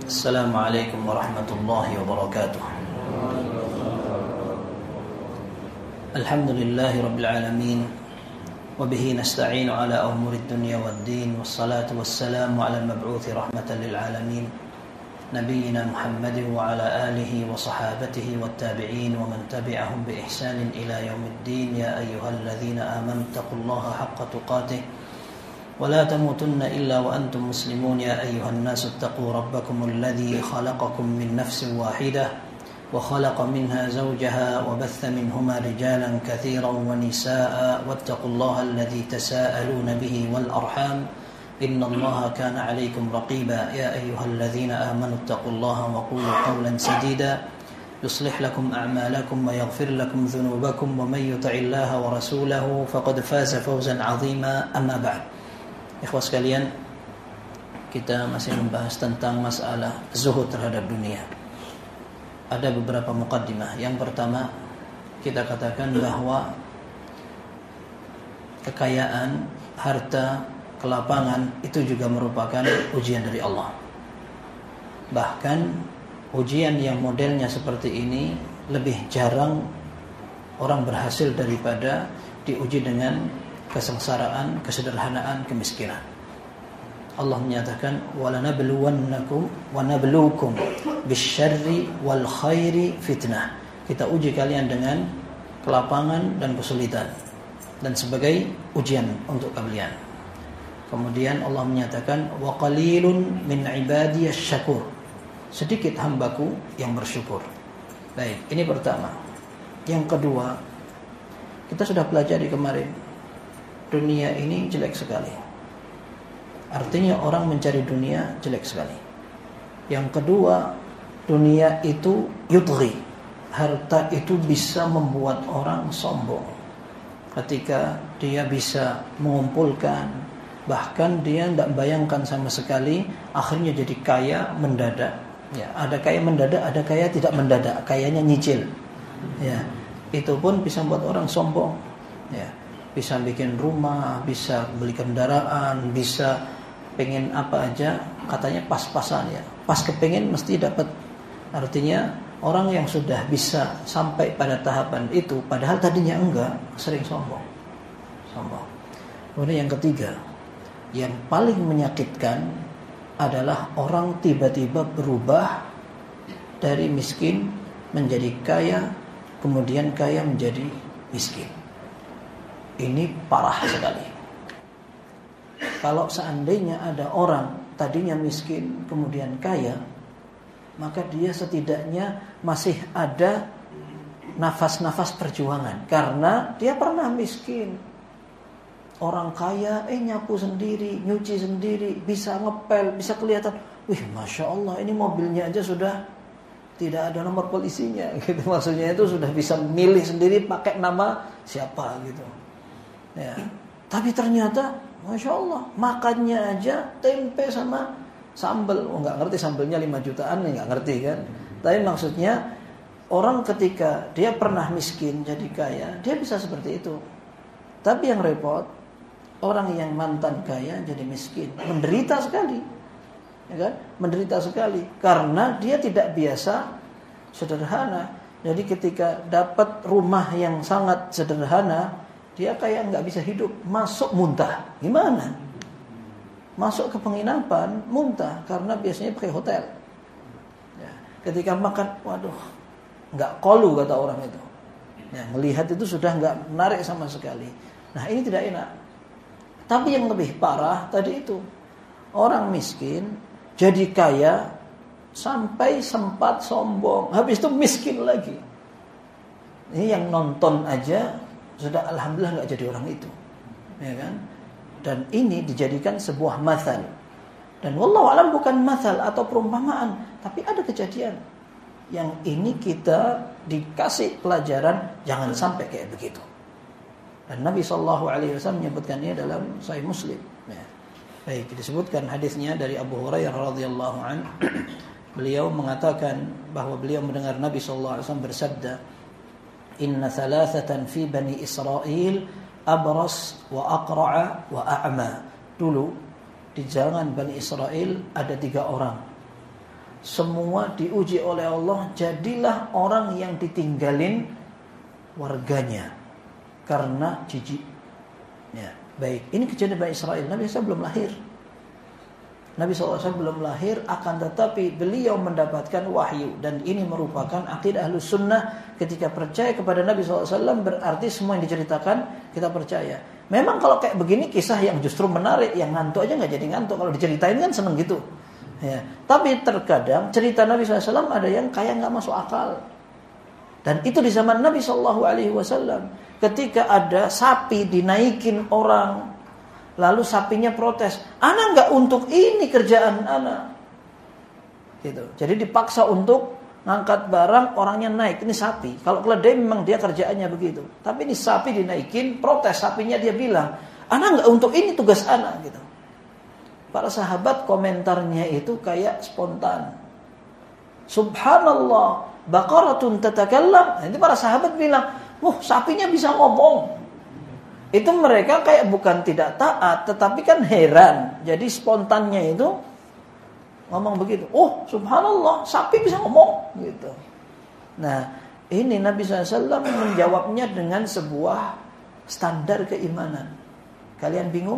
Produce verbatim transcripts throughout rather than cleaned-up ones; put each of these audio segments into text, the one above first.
Assalamualaikum warahmatullahi wabarakatuh. Alhamdulillahi rabbil alamin. Wabihi nasta'inu ala umurid dunya waddin. Wassalatu wassalamu ala al-mab'uthi rahmatan lil alamin, Nabiyyina Muhammadin wa ala alihi wa sahabatihi wattabi'in wa man tabi'ahum bi ihsanin ila yaumiddin. Ya ayyuhalladzina amanu taqullaha haqqa tuqatih ولا تموتن إلا وأنتم مسلمون. يا أيها الناس اتقوا ربكم الذي خلقكم من نفس واحدة وخلق منها زوجها وبث منهما رجالا كثيرا ونساء واتقوا الله الذي تساءلون به والأرحام إن الله كان عليكم رقيبا. يا أيها الذين آمنوا اتقوا الله وقولوا قولا سديدا يصلح لكم أعمالكم ويغفر لكم ذنوبكم ومن يطع الله ورسوله فقد فاز فوزا عظيما. أما بعد. Ikhwas sekalian, kita masih membahas tentang masalah zuhud terhadap dunia. Ada beberapa muqaddimah. Yang pertama, kita katakan bahwa kekayaan, harta, kelapangan itu juga merupakan ujian dari Allah. Bahkan ujian yang modelnya seperti ini lebih jarang orang berhasil daripada diuji dengan kesengsaraan, kesederhanaan, kemiskinan. Allah menyatakan walanabluwannakum wanabluukum bisyarri wal khairi fitnah. Kita uji kalian dengan kelapangan dan kesulitan dan sebagai ujian untuk kalian. Kemudian Allah menyatakan wa qalilun min ibadiyasy syakur. Sedikit hambaku yang bersyukur. Baik, ini pertama. Yang kedua, kita sudah pelajari kemarin, dunia ini jelek sekali. Artinya orang mencari dunia jelek sekali. Yang kedua, dunia itu yudghi. Harta itu bisa membuat orang sombong. Ketika dia bisa mengumpulkan, bahkan dia tidak bayangkan sama sekali, akhirnya jadi kaya mendadak. Ya, ada kaya mendadak, ada kaya tidak mendadak, kayanya nyicil. Ya, itu pun bisa membuat orang sombong. Ya. Bisa bikin rumah, bisa beli kendaraan, bisa pengen apa aja, katanya pas-pasan ya. Pas kepengen mesti dapat. Artinya orang yang sudah bisa sampai pada tahapan itu, padahal tadinya enggak, sering sombong. Sombong. Kemudian yang ketiga, yang paling menyakitkan adalah orang tiba-tiba berubah dari miskin menjadi kaya, kemudian kaya menjadi miskin. Ini parah sekali. Kalau seandainya ada orang tadinya miskin kemudian kaya, maka dia setidaknya masih ada nafas-nafas perjuangan, karena dia pernah miskin. Orang kaya eh nyapu sendiri, nyuci sendiri, bisa ngepel, bisa kelihatan, wih masya Allah, ini mobilnya aja sudah tidak ada nomor polisinya gitu. Maksudnya itu sudah bisa milih sendiri pakai nama siapa gitu. Ya, tapi ternyata, masya Allah, makannya aja tempe sama sambal. Oh, nggak ngerti sambelnya lima jutaan, nggak ngerti kan? Tapi maksudnya orang ketika dia pernah miskin jadi kaya, dia bisa seperti itu. Tapi yang repot, orang yang mantan kaya jadi miskin, menderita sekali, ya kan? Menderita sekali karena dia tidak biasa sederhana. Jadi ketika dapat rumah yang sangat sederhana, dia kayak nggak bisa hidup, masuk muntah. Gimana? Masuk ke penginapan, muntah karena biasanya pakai hotel. Ya, ketika makan, waduh, nggak kolu kata orang itu. Ya, melihat itu sudah nggak menarik sama sekali. Nah ini tidak enak. Tapi yang lebih parah tadi itu, orang miskin jadi kaya sampai sempat sombong, habis itu miskin lagi. Ini yang nonton aja sudah alhamdulillah nggak jadi orang itu, ya kan? Dan ini dijadikan sebuah mathal. Dan wallahu alam bukan mathal atau perumpamaan, tapi ada kejadian yang ini kita dikasih pelajaran jangan sampai kayak begitu. Dan Nabi Shallallahu Alaihi Wasallam menyebutkannya dalam Sahih Muslim. Ya. Baik, disebutkan hadisnya dari Abu Hurairah radhiyallahu anhu. Beliau mengatakan bahwa beliau mendengar Nabi Shallallahu Alaihi Wasallam bersabda, Inna thalathatan fi bani Israel abras wa aqra'a wa a'ma. Dulu di jalan Bani Israel ada tiga orang. semua diuji oleh Allah, jadilah orang yang ditinggalin warganya karena jijik. Ya, baik. Ini kejadian Bani Israil. Nabi Isa belum lahir. Nabi shallallahu alaihi wasallam belum lahir, akan tetapi beliau mendapatkan wahyu. Dan ini merupakan akidah Ahlus Sunnah. Ketika percaya kepada Nabi shallallahu alaihi wasallam, berarti semua yang diceritakan kita percaya. Memang kalau kayak begini kisah yang justru menarik, yang ngantuk aja gak jadi ngantuk. Kalau diceritain kan seneng gitu ya. Tapi terkadang cerita Nabi shallallahu alaihi wasallam ada yang kayak gak masuk akal. Dan itu di zaman Nabi shallallahu alaihi wasallam. Ketika ada sapi dinaikin orang, lalu sapinya protes, "Ana enggak untuk ini kerjaan ana." Gitu. Jadi dipaksa untuk ngangkat barang, orangnya naik. Ini sapi. Kalau keledai memang dia kerjaannya begitu. Tapi ini sapi dinaikin, protes sapinya, dia bilang, "Ana enggak untuk ini tugas ana." Gitu. Para sahabat komentarnya itu kayak spontan. "Subhanallah, baqaratun tatakallam." Nanti para sahabat bilang, "Wah, sapinya bisa ngomong." Itu mereka kayak bukan tidak taat, tetapi kan heran. Jadi spontannya itu ngomong begitu. "Oh, subhanallah, sapi bisa ngomong." Gitu. Nah, ini Nabi shallallahu alaihi wasallam menjawabnya dengan sebuah standar keimanan. Kalian bingung?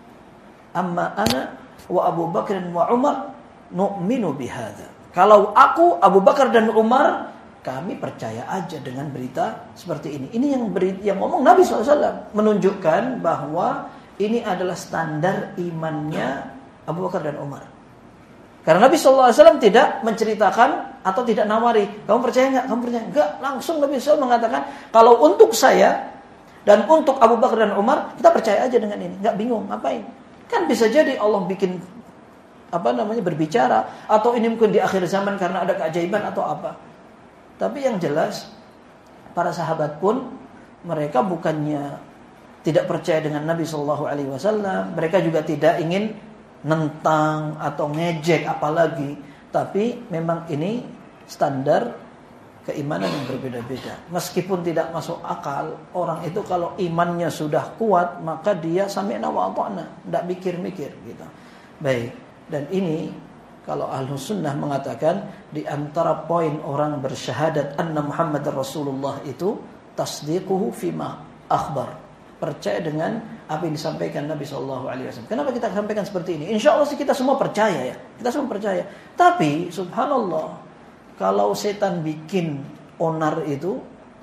"Amma ana wa Abu Bakar wa Umar nu'minu bihadza." Kalau aku, Abu Bakar dan Umar, kami percaya aja dengan berita seperti ini. Ini yang beri, yang ngomong Nabi shallallahu alaihi wasallam, menunjukkan bahwa ini adalah standar imannya Abu Bakar dan Umar. Karena Nabi shallallahu alaihi wasallam tidak menceritakan atau tidak nawari, "Kamu percaya enggak? Kamu percaya?" Enggak, langsung Nabi shallallahu alaihi wasallam mengatakan, "Kalau untuk saya dan untuk Abu Bakar dan Umar, kita percaya aja dengan ini." Enggak bingung, ngapain? Kan bisa jadi Allah bikin apa namanya berbicara, atau ini mungkin di akhir zaman karena ada keajaiban atau apa. Tapi yang jelas para sahabat pun mereka bukannya tidak percaya dengan Nabi shallallahu alaihi wasallam, mereka juga tidak ingin nentang atau ngejek apalagi, tapi memang ini standar keimanan yang berbeda-beda. Meskipun tidak masuk akal, orang itu kalau imannya sudah kuat, maka dia sami'na wa ata'na, tidak mikir-mikir gitu. Baik, dan ini kalau Ahlus Sunnah mengatakan di antara poin orang bersyahadat anna Muhammadar Rasulullah itu tasdiquhu fima akhbar, percaya dengan apa yang disampaikan Nabi shallallahu alaihi wasallam. Kenapa kita sampaikan seperti ini? Insya Allah sih kita semua percaya ya, kita semua percaya. Tapi subhanallah, kalau setan bikin onar itu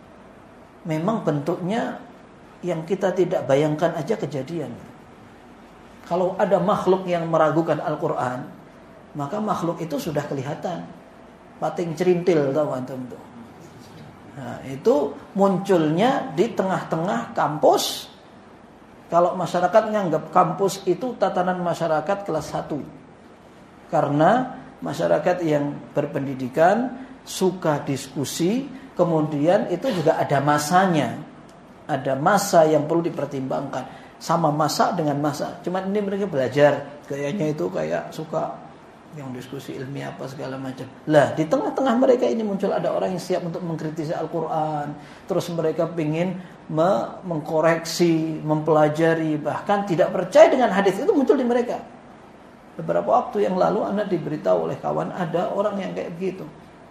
memang bentuknya yang kita tidak bayangkan aja kejadian. Kalau ada makhluk yang meragukan Al-Quran, maka makhluk itu sudah kelihatan. Pating cerintil, tahu antum tuh. Nah, itu munculnya di tengah-tengah kampus. Kalau masyarakat menganggap kampus itu tatanan masyarakat kelas satu. Karena masyarakat yang berpendidikan, suka diskusi, kemudian itu juga ada masanya. Ada masa yang perlu dipertimbangkan. Sama masa dengan masa. Cuman ini mereka belajar, gayanya itu kayak suka yang diskusi ilmiah apa segala macam. Lah, di tengah-tengah mereka ini muncul ada orang yang siap untuk mengkritisi Al-Quran. Terus mereka ingin me- mengkoreksi, mempelajari, bahkan tidak percaya dengan hadis itu muncul di mereka. Beberapa waktu yang lalu Anda diberitahu oleh kawan, ada orang yang kayak begitu.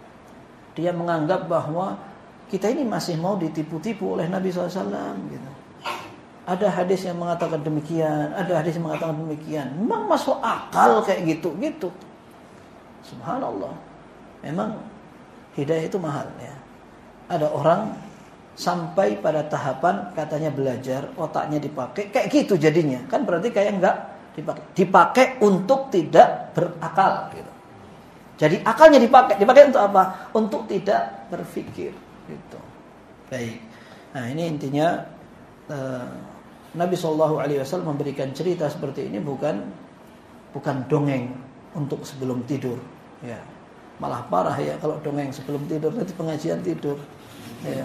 Dia menganggap bahwa kita ini masih mau ditipu-tipu oleh Nabi shallallahu alaihi wasallam gitu. Ada hadis yang mengatakan demikian, ada hadis yang mengatakan demikian. Memang masuk akal kayak gitu, gitu. Subhanallah. Memang hidayah itu mahal ya. Ada orang sampai pada tahapan katanya belajar, otaknya dipakai, kayak gitu jadinya. Kan berarti kayak enggak dipakai. Dipakai untuk tidak berakal gitu. Jadi akalnya dipakai, dipakai untuk apa? Untuk tidak berpikir gitu. Baik. Nah, ini intinya uh, Nabi shallallahu alaihi wasallam memberikan cerita seperti ini bukan bukan dongeng untuk sebelum tidur. Ya, malah parah ya kalau dongeng sebelum tidur, nanti pengajian tidur. Ya.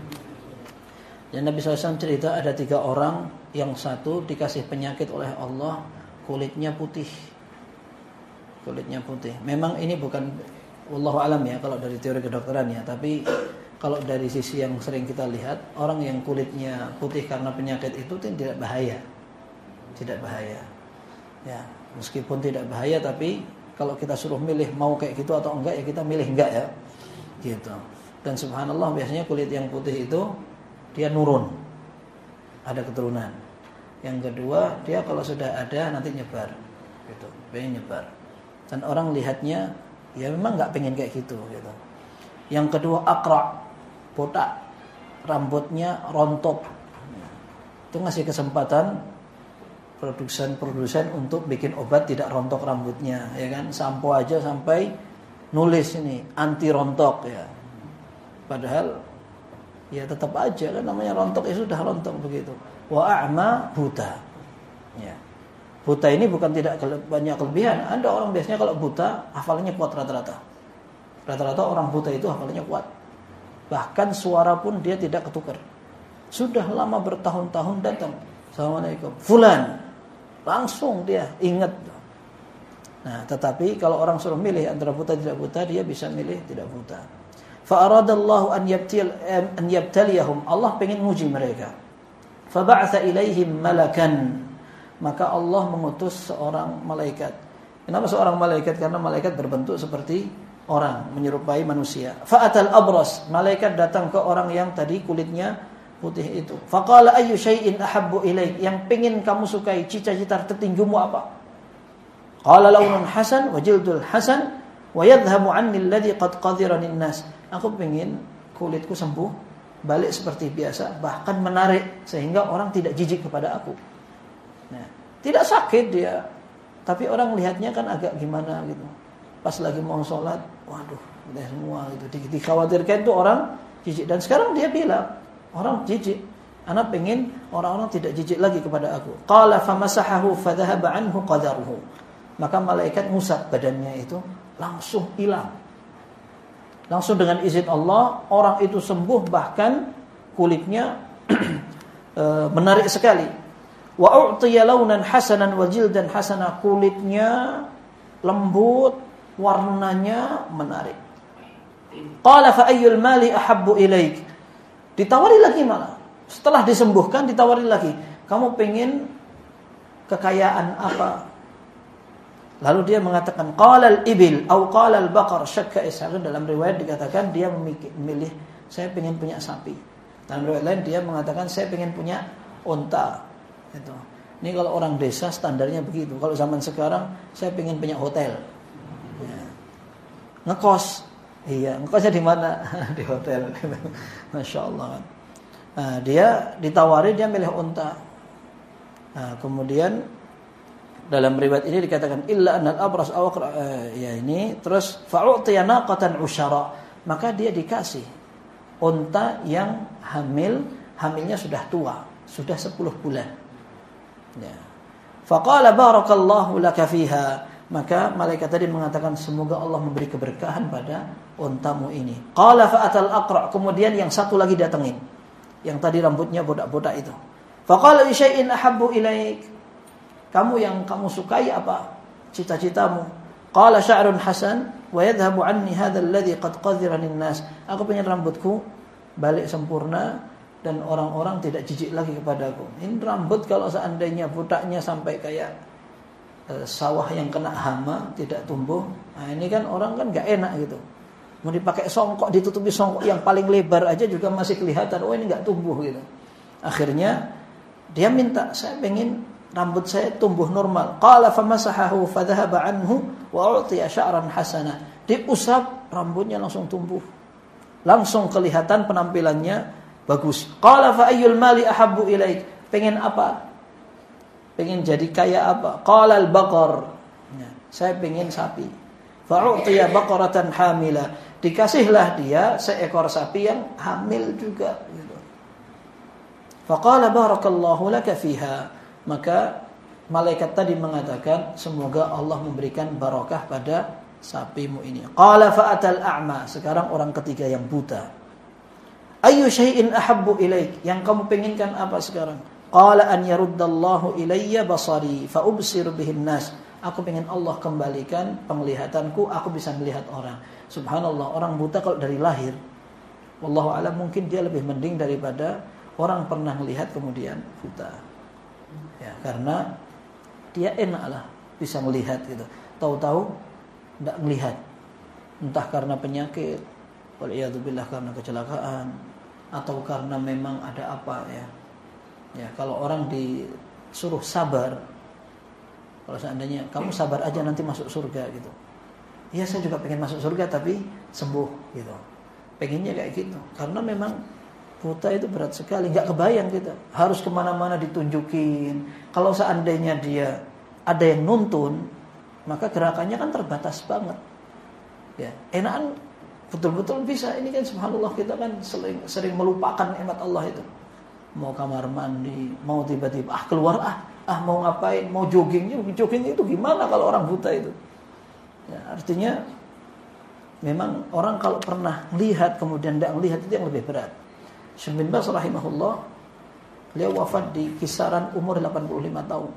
Dan Nabi shallallahu alaihi wasallam cerita ada tiga orang, yang satu dikasih penyakit oleh Allah, kulitnya putih, kulitnya putih. Memang ini bukan, wallahu alam ya kalau dari teori kedokteran ya, tapi kalau dari sisi yang sering kita lihat, orang yang kulitnya putih karena penyakit itu tidak bahaya, tidak bahaya. Ya, meskipun tidak bahaya, tapi Kalau kita suruh milih mau kayak gitu atau enggak, ya kita milih enggak ya. Gitu. Dan subhanallah biasanya kulit yang putih itu dia nurun. Ada keturunan. Yang kedua, dia kalau sudah ada nanti nyebar. Gitu. Pengen nyebar. Dan orang lihatnya ya memang enggak pengen kayak gitu gitu. Yang kedua, akra, botak. Rambutnya rontok. Itu ngasih kesempatan produsen-produsen untuk bikin obat tidak rontok rambutnya, ya kan? Sampo aja sampai nulis ini anti rontok ya. Padahal ya tetap aja kan namanya rontok ya sudah rontok begitu. Wa a'ma buta. Ya. Buta ini bukan tidak banyak kelebihan. Ada orang biasanya kalau buta hafalannya kuat rata-rata. Rata-rata orang buta itu hafalannya kuat. Bahkan suara pun dia tidak ketukar. Sudah lama bertahun-tahun datang. Assalamualaikum. Fulan. Langsung dia ingat. Nah, tetapi kalau orang suruh milih antara buta tidak buta, dia bisa milih tidak buta. Fa aradallahu an yabtil an yabtaliyahum. Allah pengen nguji mereka. Fa ba'atsa ilaihim malakan. Maka Allah mengutus seorang malaikat. Kenapa seorang malaikat? Karena malaikat berbentuk seperti orang, menyerupai manusia. Fa atal abras. Malaikat datang ke orang yang tadi kulitnya putih itu. Faqala ayyu syai'in ahabbu ilaik, yang pengin kamu sukai, cita-cita tertinggimu apa? Qala launun hasan wa jildul hasan wa yadhhabu anni alladhi qad qadhirani an-nas. Aku pengin kulitku sembuh, balik seperti biasa, bahkan menarik sehingga orang tidak jijik kepada aku. Nah, tidak sakit dia, tapi orang lihatnya kan agak gimana gitu. Pas lagi mau sholat, waduh, udah semua gitu. Dikhawatirkan itu orang jijik, dan sekarang dia bilang orang jijik. Anak pengen orang-orang tidak jijik lagi kepada aku. Qala famasahahu fadhahaba anhu qadaruhu. Maka malaikat ngusap badannya itu, langsung hilang. Langsung dengan izin Allah, orang itu sembuh, bahkan kulitnya menarik sekali. Wa u'tiya launan hasanan wa jildan hasana, kulitnya lembut, warnanya menarik. Qala fa ayyul mali ahabbu ilaik. Ditawari lagi malah. Setelah disembuhkan ditawari lagi. Kamu pengen kekayaan apa? Lalu dia mengatakan qala al-ibil atau qala al-baqar, syakka Ishaq. Dalam riwayat dikatakan dia memilih saya pengen punya sapi. Dalam riwayat lain dia mengatakan saya pengen punya unta. Itu. Ini kalau orang desa standarnya begitu. Kalau zaman sekarang saya pengen punya hotel. Ya. Ngekos. Iya, ngekosnya di mana? Di hotel. Masya Allah. Nah, dia ditawari dia milih unta. Nah, kemudian dalam riwayat ini dikatakan illa annal abras awqra, uh, ya ini terus fa'utiya naqatan usyara, maka dia dikasih unta yang hamil, hamilnya sudah tua, sudah sepuluh bulan. Ya. Faqala barakallahu laka fiha. Maka malaikat tadi mengatakan semoga Allah memberi keberkahan pada untamu ini. Qala fa'atal aqra, kemudian yang satu lagi datangin. Yang tadi rambutnya bodak-bodak itu. Faqala li syai'in ahabbu ilaik. Kamu yang kamu sukai apa? Cita-citamu. Qala sya'run hasan wa yadhhabu anni hadzal ladzi qad qadhirani an-nas. Aku pengen rambutku balik sempurna dan orang-orang tidak jijik lagi kepadaku. Ini rambut kalau seandainya botaknya sampai kayak sawah yang kena hama tidak tumbuh. Nah, ini kan orang kan enggak enak gitu. Mau dipakai songkok, ditutupi songkok yang paling lebar aja juga masih kelihatan. Oh, ini enggak tumbuh gitu. Akhirnya dia minta, saya pengen rambut saya tumbuh normal. Qala famasahahu fadhahaba anhu wa utiya sya'ran hasana. Diusap, rambutnya langsung tumbuh. Langsung kelihatan penampilannya bagus. Qala fa ayyul mali ahabbu ilaik. Pengen apa? Pengen jadi kaya apa? Qala al-baqar. Ya, saya pengen sapi. Fa'utiya baqaratan hamila. Dikasihlah dia seekor sapi yang hamil juga gitu. Faqala barakallahu laka fiha. Maka malaikat tadi mengatakan semoga Allah memberikan barakah pada sapimu ini. Qala fa'atal a'ma. Sekarang orang ketiga yang buta. Ayyu syai'in ahabbu ilaik. Yang kamu penginkan apa sekarang? Qala an yaruddallahu ilayya basari fa ubsir bihin nas. Aku pengen Allah kembalikan penglihatanku, aku bisa melihat orang. Subhanallah, orang buta kalau dari lahir, wallahu alam mungkin dia lebih mending daripada orang pernah melihat kemudian buta. Ya, karena dia enak lah bisa melihat gitu. Tahu-tahu tidak melihat, entah karena penyakit, waliyadzubillah karena kecelakaan, atau karena memang ada apa ya. Ya, kalau orang disuruh sabar, kalau seandainya kamu sabar aja nanti masuk surga gitu. Ya saya juga pengen masuk surga tapi sembuh gitu. Pengennya kayak gitu. Karena memang buta itu berat sekali, nggak kebayang kita. Harus kemana-mana ditunjukin. Kalau seandainya dia ada yang nuntun, maka gerakannya kan terbatas banget. Ya, enakan betul-betul bisa. Ini kan subhanallah kita kan sering, sering melupakan nikmat Allah itu. Mau kamar mandi, mau tiba-tiba ah keluar ah, ah mau ngapain, mau jogging, jogging itu gimana kalau orang buta itu? Ya, artinya memang orang kalau pernah lihat kemudian tidak melihat itu yang lebih berat. Syekh bin Baz rahimahullah, beliau wafat di kisaran umur delapan puluh lima tahun.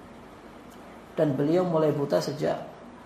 Dan beliau mulai buta sejak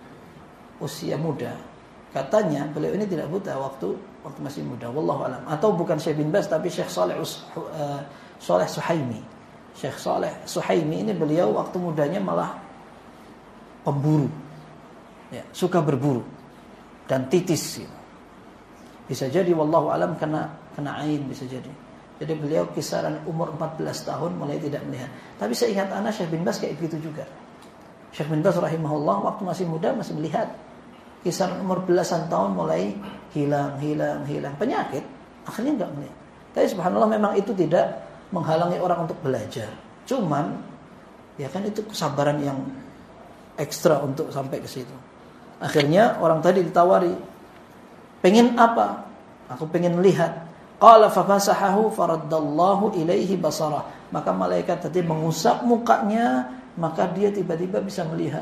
usia muda. Katanya beliau ini tidak buta waktu waktu masih muda, wallahu alam. Atau bukan Syekh bin Baz tapi Syekh Saleh uh, Saleh Suhaimi. Syekh Saleh Suhaimi ini beliau waktu mudanya malah pemburu. Ya, suka berburu dan titis gitu. Bisa jadi wallahu alam kena kena ain bisa jadi. Jadi beliau kisaran umur empat belas tahun mulai tidak melihat. Tapi seingat ana Syekh bin Baz kayak gitu juga. Syekh bin Baz rahimahullah waktu masih muda masih melihat. Kisaran umur belasan tahun mulai hilang, hilang, hilang penyakit, akhirnya enggak melihat. Tapi subhanallah memang itu tidak menghalangi orang untuk belajar. Cuman ya kan itu kesabaran yang ekstra untuk sampai ke situ. Akhirnya orang tadi ditawari, pengen apa? Aku pengen lihat. Qala fafasahahu faraddallahu ilaihi basarah. Maka malaikat tadi mengusap mukanya, maka dia tiba-tiba bisa melihat.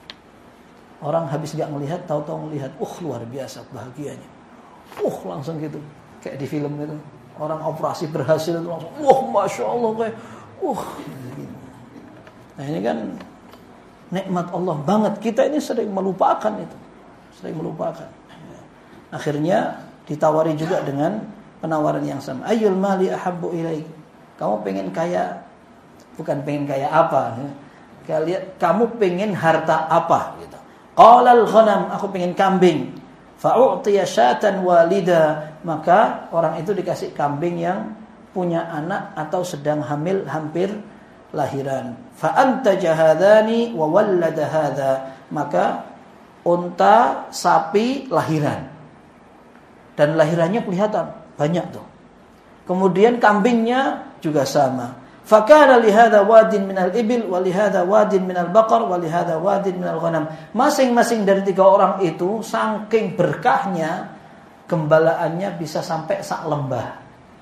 Orang habis gak melihat, tahu-tahu melihat. Uh, luar biasa bahagianya. Uh, langsung gitu. Kayak di film gitu. Orang operasi berhasil itu langsung, wah, masya Allah kayak, uh. Nah ini kan nikmat Allah banget. Kita ini sering melupakan itu. Sering melupakan. Akhirnya ditawari juga dengan penawaran yang sama. Ayyul mali ahabbu ilaik. Kamu pengen kaya, bukan pengen kaya apa. Kalian, kamu pengen harta apa gitu. Qalal ghanam, aku pengen kambing. Fa'u'tiya syatan walida, maka orang itu dikasih kambing yang punya anak atau sedang hamil hampir lahiran. Fa antaja hadzani wa wallada hadza, maka unta sapi lahiran. Dan lahirannya kelihatan banyak tuh. Kemudian kambingnya juga sama. Fakana lihada wadin minal ibil, walihada wadin minal baqar, walihada wadin minal ghanam. Masing-masing dari tiga orang itu saking berkahnya gembalaannya bisa sampai sak lembah.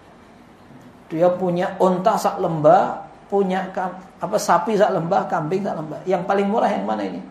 Dia punya unta sak lembah, punya apa sapi sak lembah, kambing sak lembah. Yang paling murah yang mana ini?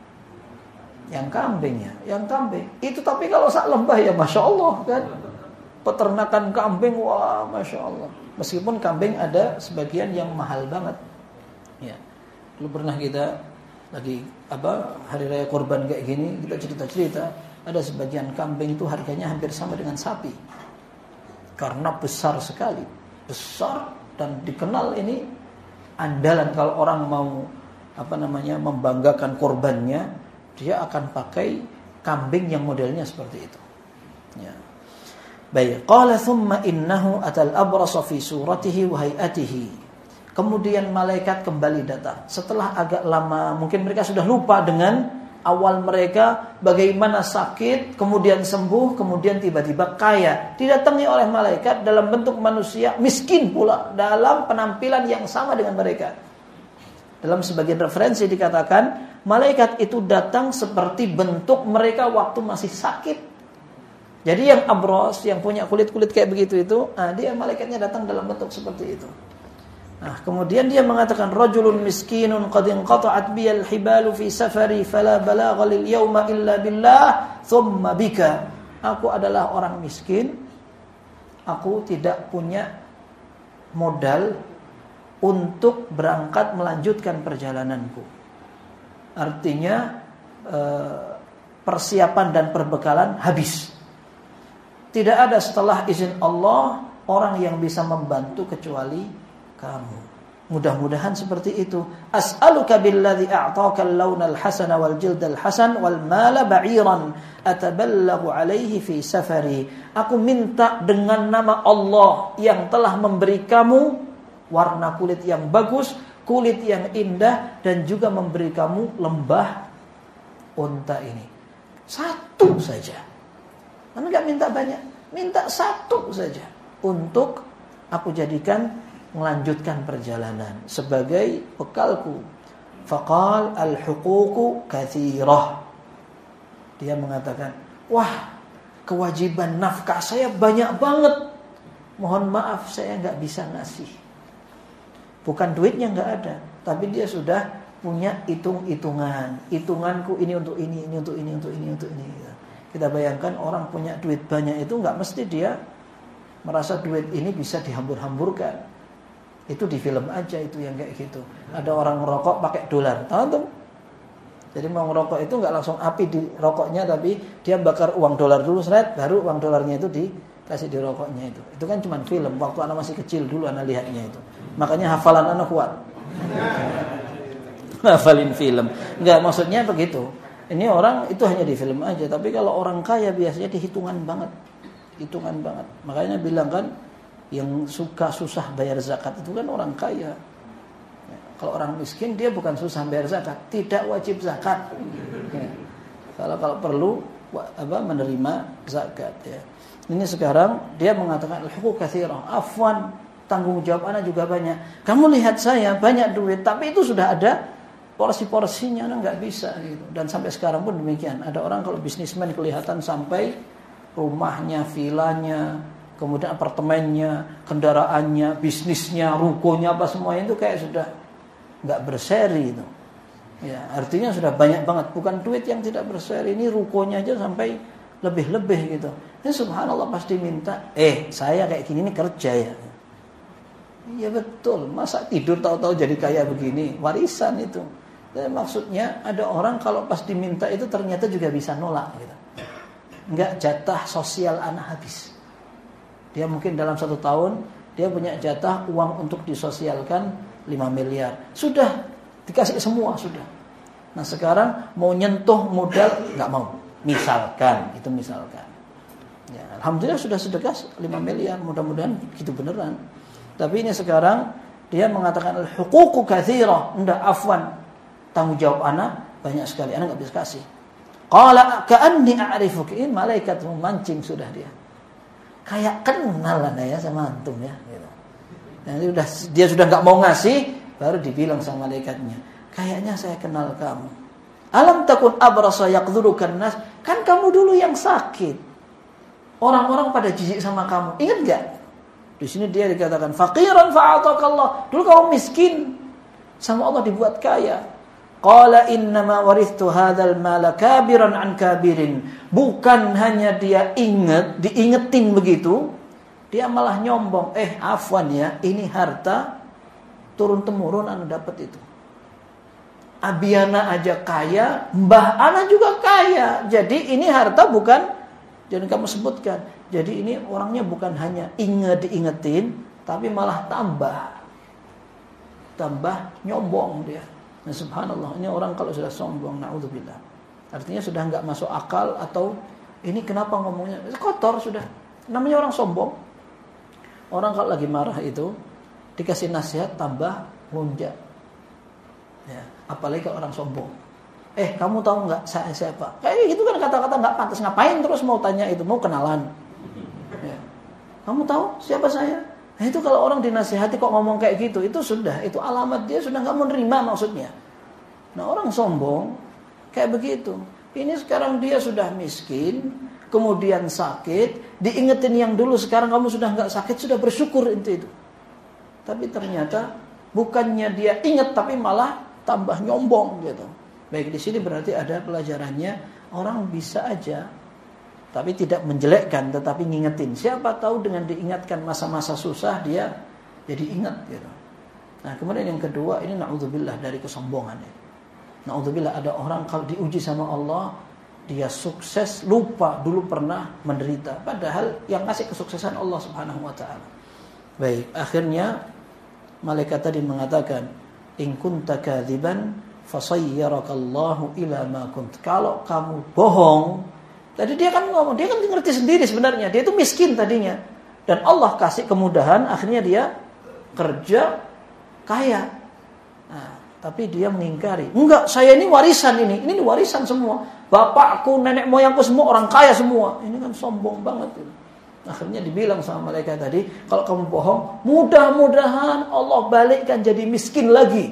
Yang kambingnya, yang kambing. Itu tapi kalau sak lembah ya masya Allah kan. Peternakan kambing, wah masya Allah. Meskipun kambing ada sebagian yang mahal banget. Ya. Dulu pernah kita lagi apa hari raya kurban kayak gini, kita cerita-cerita, ada sebagian kambing itu harganya hampir sama dengan sapi. Karena besar sekali. Besar dan dikenal ini andalan kalau orang mau apa namanya membanggakan kurbannya, dia akan pakai kambing yang modelnya seperti itu. Ya. Baik, qala thumma innahu atal abrasa fi suratihi wa hayatihi. Kemudian malaikat kembali datang. Setelah agak lama, mungkin mereka sudah lupa dengan awal mereka bagaimana sakit, kemudian sembuh, kemudian tiba-tiba kaya. Didatangi oleh malaikat dalam bentuk manusia, miskin pula dalam penampilan yang sama dengan mereka. Dalam sebagian referensi dikatakan, malaikat itu datang seperti bentuk mereka waktu masih sakit. Jadi yang abros, yang punya kulit-kulit kayak begitu itu, nah dia malaikatnya datang dalam bentuk seperti itu. Nah, kemudian dia mengatakan rajulun miskinun qad inqata'at biyal hibalu fi safari fala balagha lil yawma illa billah thumma bika. Aku adalah orang miskin. Aku tidak punya modal untuk berangkat melanjutkan perjalananku. Artinya persiapan dan perbekalan habis. Tidak ada setelah izin Allah orang yang bisa membantu kecuali kamu. Mudah-mudahan seperti itu. As'aluka billadzi a'taka al-launa al-hasana wal jilda al-hasan wal mala ba'iran ataballahu alaihi fi safari. Aku minta dengan nama Allah yang telah memberi kamu warna kulit yang bagus, kulit yang indah, dan juga memberi kamu lembah unta ini. Satu saja. Anda enggak minta banyak, minta satu saja untuk aku jadikan melanjutkan perjalanan sebagai bekalku. Faqal al-huququ katsirah. Dia mengatakan, wah, kewajiban nafkah saya banyak banget. Mohon maaf, saya enggak bisa ngasih. Bukan duitnya enggak ada, tapi dia sudah punya hitung-hitungan. Hitunganku ini untuk ini, ini untuk ini, untuk ini, untuk ini. Kita bayangkan orang punya duit banyak itu enggak mesti dia merasa duit ini bisa dihambur-hamburkan. Itu di film aja itu yang kayak gitu. Ada orang ngerokok pakai dolar, tahu tuh? Jadi mau ngerokok itu nggak langsung api di rokoknya, tapi dia bakar uang dolar dulu, seret, baru uang dolarnya itu dikasih di rokoknya itu. Itu kan cuma film. Waktu anak masih kecil dulu anak lihatnya itu. Makanya hafalan anak kuat. Hafalin film. Nggak, maksudnya begitu. Ini orang itu hanya di film aja, tapi kalau orang kaya biasanya dihitungan banget, hitungan banget. Makanya bilang kan, yang suka susah bayar zakat itu kan orang kaya. Ya, kalau orang miskin dia bukan susah bayar zakat, tidak wajib zakat. Ya, kalau kalau perlu apa menerima zakat. Ya. Ini sekarang dia mengatakan al-huquq katsirah, afwan, tanggung jawab ana juga banyak. Kamu lihat saya banyak duit, tapi itu sudah ada porsi-porsinya, ana nggak bisa gitu. Dan sampai sekarang pun demikian. Ada orang kalau bisnismen kelihatan sampai rumahnya, vilanya, kemudian apartemennya, kendaraannya, bisnisnya, rukonya, apa semuanya itu kayak sudah nggak berseri itu. Ya, artinya sudah banyak banget. Bukan duit yang tidak berseri, ini rukonya aja sampai lebih-lebih gitu. Ini subhanallah pasti minta, eh saya kayak gini ini kerja ya. Iya betul. Masa tidur tahu-tahu jadi kaya begini, warisan itu. Dan maksudnya ada orang kalau pas diminta itu ternyata juga bisa nolak gitu. Enggak, jatah sosial anak habis. Dia mungkin dalam satu tahun dia punya jatah uang untuk disosialkan lima miliar. Sudah dikasih semua sudah. Nah sekarang mau nyentuh modal nggak mau. Misalkan itu misalkan. Ya, alhamdulillah sudah sedekah lima miliar. Mudah-mudahan gitu beneran. Tapi ini sekarang dia mengatakan al-huququ katsirah. Enggak, afwan. Tanggung jawab anak banyak sekali. Anak nggak bisa kasih. Qala ka'anni a'rifuka. Ini malaikat memancing sudah dia. Kayak kenal anda ya sama antum ya. Gitu. Nanti udah dia sudah nggak mau ngasih, baru dibilang sama malaikatnya, kayaknya saya kenal kamu. Alam takun abrasa yaqdhurukan nas, kan kamu dulu yang sakit. Orang-orang pada jijik sama kamu. Ingat nggak? Di sini dia dikatakan faqiran fa'atakallah. Dulu kamu miskin, sama Allah dibuat kaya. Qala innama warithtu hadzal mala kabiran an kabirin. Bukan hanya dia ingat, diingetin begitu, dia malah nyombong. Eh, afwan ya, ini harta turun temurun ana dapat itu. Abiana aja kaya, mbah ana juga kaya. Jadi ini harta bukan, jangan kamu sebutkan. Jadi ini orangnya bukan hanya ingat diingetin, tapi malah tambah. Tambah nyombong dia. Nah, subhanallah, ini orang kalau sudah sombong, na'udzubillah. Artinya sudah enggak masuk akal, atau ini kenapa ngomongnya kotor sudah. Namanya orang sombong. Orang kalau lagi marah itu dikasih nasihat tambah lunjak. Ya, apalagi kalau orang sombong. Eh, kamu tahu enggak saya siapa? Kayak gitu kan kata-kata enggak pantas. Ngapain terus mau tanya itu, mau kenalan. Ya. Kamu tahu siapa saya? Nah, itu kalau orang dinasihati kok ngomong kayak gitu, itu sudah, itu alamat dia sudah nggak menerima maksudnya. Nah, orang sombong kayak begitu. Ini sekarang dia sudah miskin, kemudian sakit, diingetin yang dulu, sekarang kamu sudah nggak sakit, sudah bersyukur itu itu. Tapi ternyata bukannya dia ingat, tapi malah tambah nyombong gitu. Baik, di sini berarti ada pelajarannya, orang bisa aja. Tapi tidak menjelekkan, tetapi ngingetin. Siapa tahu dengan diingatkan masa-masa susah dia jadi ingat gitu. Nah, kemudian yang kedua, ini na'udzubillah dari kesombongan. Na'udzubillah, ada orang kalau diuji sama Allah, dia sukses, lupa dulu pernah menderita. Padahal yang ngasih kesuksesan Allah Subhanahu wa taala. Baik, akhirnya malaikat tadi mengatakan, in kunta kadziban fasayyarakallahu ila ma kunt. Kalau kamu bohong, tadi dia kan ngomong, dia kan ngerti sendiri sebenarnya, dia itu miskin tadinya. Dan Allah kasih kemudahan, akhirnya dia kerja kaya. Nah, tapi dia mengingkari. Enggak, saya ini warisan ini. Ini warisan semua. Bapakku, nenek moyangku semua orang kaya semua. Ini kan sombong banget. Akhirnya dibilang sama malaikat tadi, kalau kamu bohong, mudah-mudahan Allah balikkan jadi miskin lagi.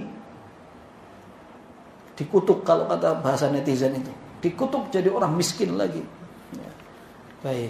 Dikutuk kalau kata bahasa netizen itu. Dikutuk jadi orang miskin lagi. Ya. Baik.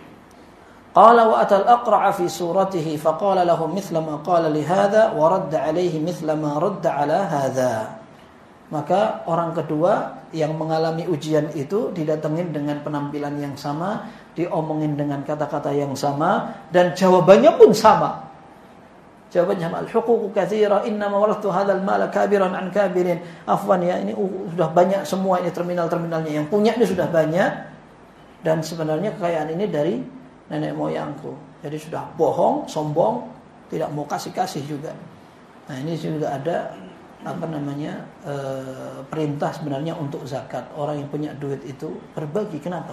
Qala wa atal aqra'a fi suratihi faqala lahu mithla ma qala li hadha wa radda alayhi mithla ma radda ala hadha. Maka orang kedua yang mengalami ujian itu didatengin dengan penampilan yang sama, diomongin dengan kata-kata yang sama, dan jawabannya pun sama. Jawabannya sama, al-huququ katsira inna ma warathu hadzal mala kabiran an kabirin. Afwan ya, ini uh, sudah banyak semua ini terminal-terminalnya, yang punya ini sudah banyak, dan sebenarnya kekayaan ini dari nenek moyangku. Jadi sudah bohong, sombong, tidak mau kasih-kasih juga. Nah, ini juga ada apa namanya e, perintah sebenarnya untuk zakat. Orang yang punya duit itu berbagi. Kenapa?